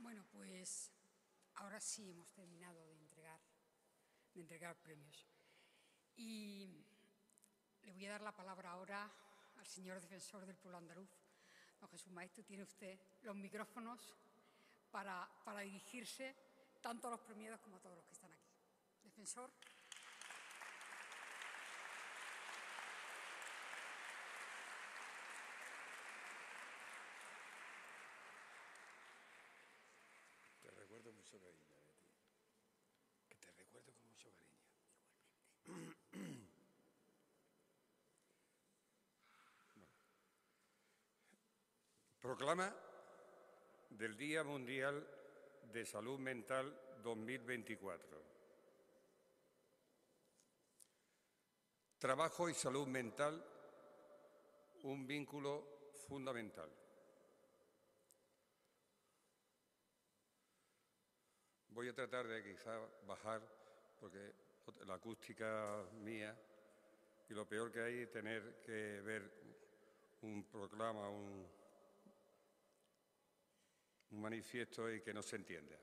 Bueno, pues ahora sí hemos terminado de entregar premios. Y le voy a dar la palabra ahora al señor defensor del pueblo andaluz. Don Jesús Maeztu, tiene usted los micrófonos para dirigirse tanto a los premiados como a todos los que están aquí. Defensor. Te recuerdo mucho cariño, Betty. Que te recuerdo con mucho cariño. Igualmente. Bueno. Proclama del Día Mundial de Salud Mental 2024. Trabajo y salud mental, un vínculo fundamental. Voy a tratar de quizá bajar, porque la acústica mía, y lo peor que hay es tener que ver un proclama, un manifiesto y que no se entienda.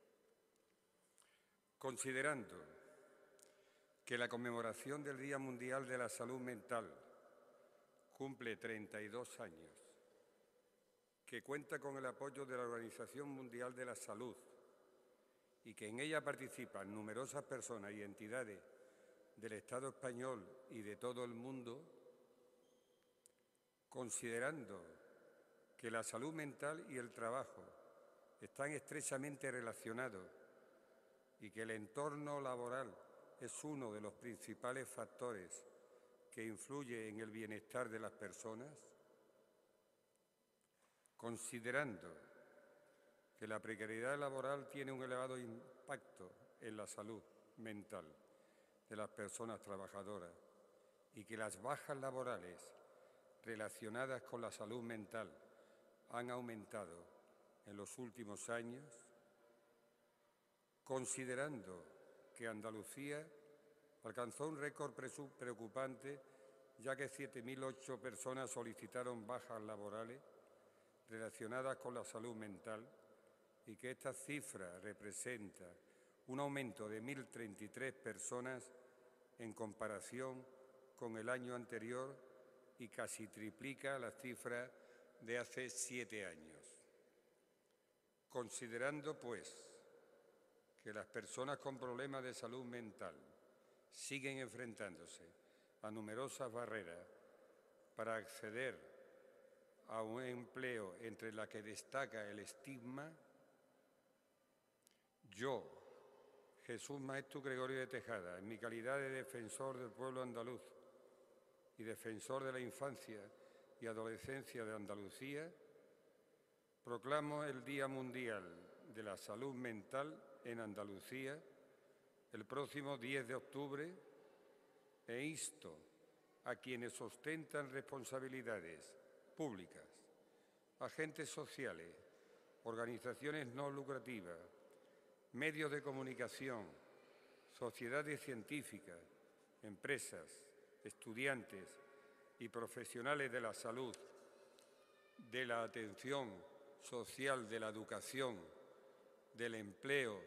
Considerando que la conmemoración del Día Mundial de la Salud Mental cumple 32 años, que cuenta con el apoyo de la Organización Mundial de la Salud y que en ella participan numerosas personas y entidades del Estado español y de todo el mundo, considerando que la salud mental y el trabajo están estrechamente relacionados y que el entorno laboral es uno de los principales factores que influye en el bienestar de las personas, considerando que la precariedad laboral tiene un elevado impacto en la salud mental de las personas trabajadoras y que las bajas laborales relacionadas con la salud mental han aumentado en los últimos años, considerando que Andalucía alcanzó un récord preocupante, ya que 7.008 personas solicitaron bajas laborales relacionadas con la salud mental y que esta cifra representa un aumento de 1.033 personas en comparación con el año anterior y casi triplica la cifra de hace 7 años. Considerando, pues, que las personas con problemas de salud mental siguen enfrentándose a numerosas barreras para acceder a un empleo entre las que destaca el estigma, yo, Jesús Maeztu Gregorio de Tejada, en mi calidad de defensor del pueblo andaluz y defensor de la infancia y adolescencia de Andalucía, proclamo el Día Mundial de la Salud Mental en Andalucía el próximo 10 de octubre e insto a quienes ostentan responsabilidades públicas, agentes sociales, organizaciones no lucrativas, medios de comunicación, sociedades científicas, empresas, estudiantes y profesionales de la salud, de la atención social, de la educación, del empleo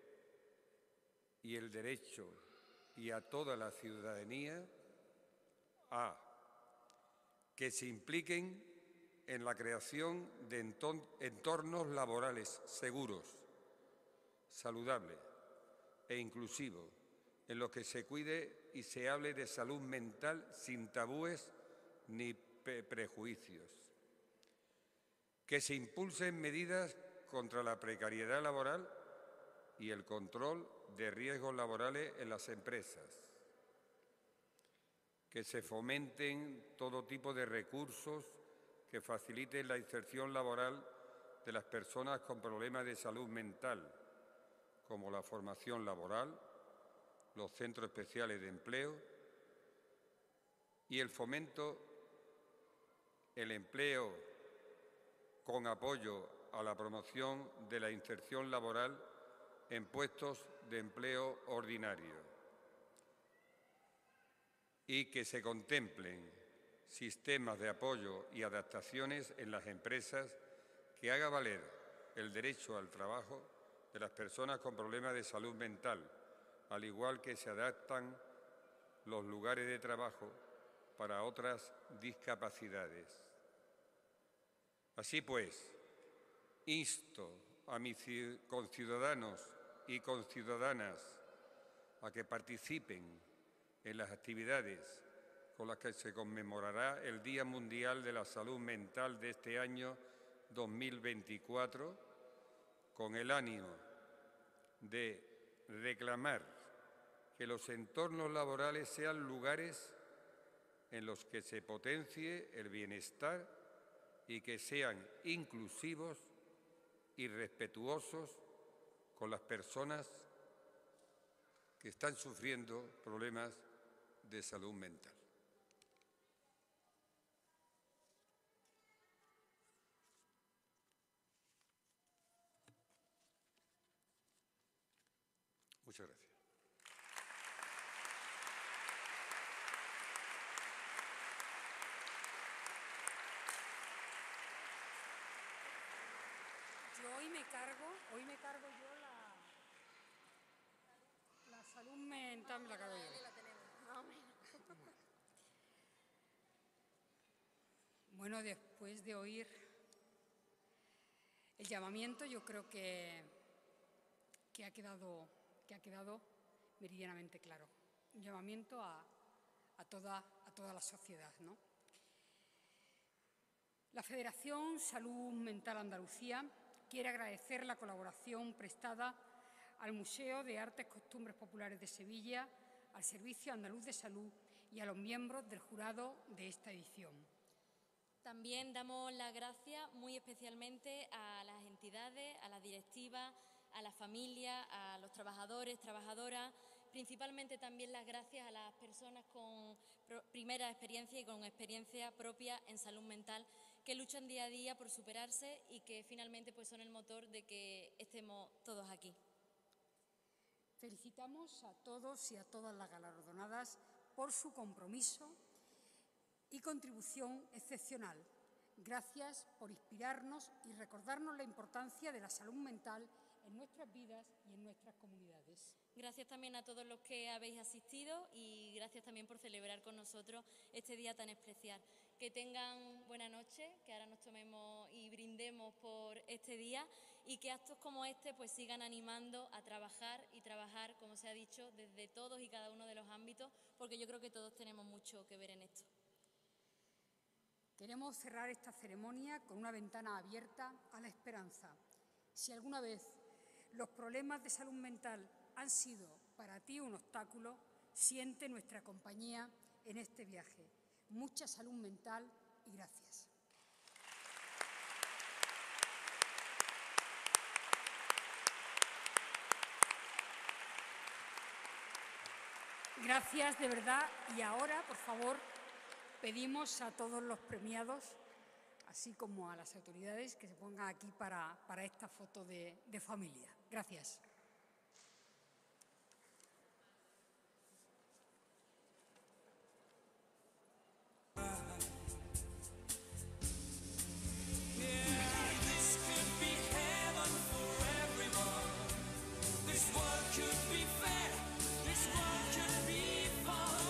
y el derecho y a toda la ciudadanía a que se impliquen en la creación de entornos laborales seguros, saludables e inclusivos, en los que se cuide y se hable de salud mental sin tabúes ni prejuicios. Que se impulsen medidas contra la precariedad laboral y el control de riesgos laborales en las empresas. Que se fomenten todo tipo de recursos que faciliten la inserción laboral de las personas con problemas de salud mental, como la formación laboral, los centros especiales de empleo y el fomento, el empleo con apoyo a la promoción de la inserción laboral en puestos de empleo ordinario y que se contemplen sistemas de apoyo y adaptaciones en las empresas que haga valer el derecho al trabajo de las personas con problemas de salud mental, al igual que se adaptan los lugares de trabajo para otras discapacidades. Así pues, insto a mis conciudadanos y conciudadanas a que participen en las actividades con las que se conmemorará el Día Mundial de la Salud Mental de este año 2024, con el ánimo de reclamar que los entornos laborales sean lugares en los que se potencie el bienestar y que sean inclusivos y respetuosos con las personas que están sufriendo problemas de salud mental. Muchas gracias. Hoy me cargo yo la salud mental, me la cargo yo. Bueno, después de oír el llamamiento, yo creo que ha quedado meridianamente claro. Un llamamiento a toda la sociedad, ¿no? La Federación Salud Mental Andalucía quiere agradecer la colaboración prestada al Museo de Artes y Costumbres Populares de Sevilla, al Servicio Andaluz de Salud y a los miembros del jurado de esta edición. También damos las gracias muy especialmente a las entidades, a las directivas, a la familia, a los trabajadores, trabajadoras, principalmente también las gracias a las personas con primera experiencia y con experiencia propia en salud mental, que luchan día a día por superarse y que finalmente pues son el motor de que estemos todos aquí. Felicitamos a todos y a todas las galardonadas por su compromiso y contribución excepcional. Gracias por inspirarnos y recordarnos la importancia de la salud mental en nuestras vidas y en nuestras comunidades. Gracias también a todos los que habéis asistido y gracias también por celebrar con nosotros este día tan especial. Que tengan buena noche, que ahora nos tomemos y brindemos por este día y que actos como este pues sigan animando a trabajar y trabajar, como se ha dicho, desde todos y cada uno de los ámbitos, porque yo creo que todos tenemos mucho que ver en esto. Queremos cerrar esta ceremonia con una ventana abierta a la esperanza. Si alguna vez los problemas de salud mental han sido para ti un obstáculo, siente nuestra compañía en este viaje. Mucha salud mental y gracias. Gracias de verdad y ahora, por favor, pedimos a todos los premiados, así como a las autoridades, que se pongan aquí para esta foto de familia. Gracias.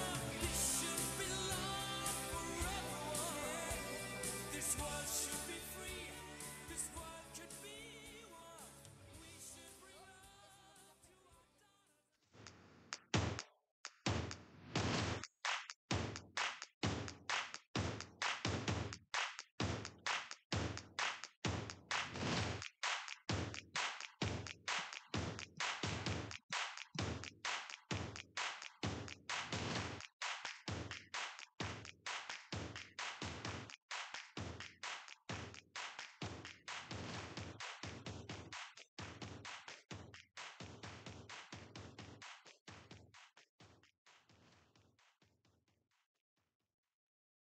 This world should be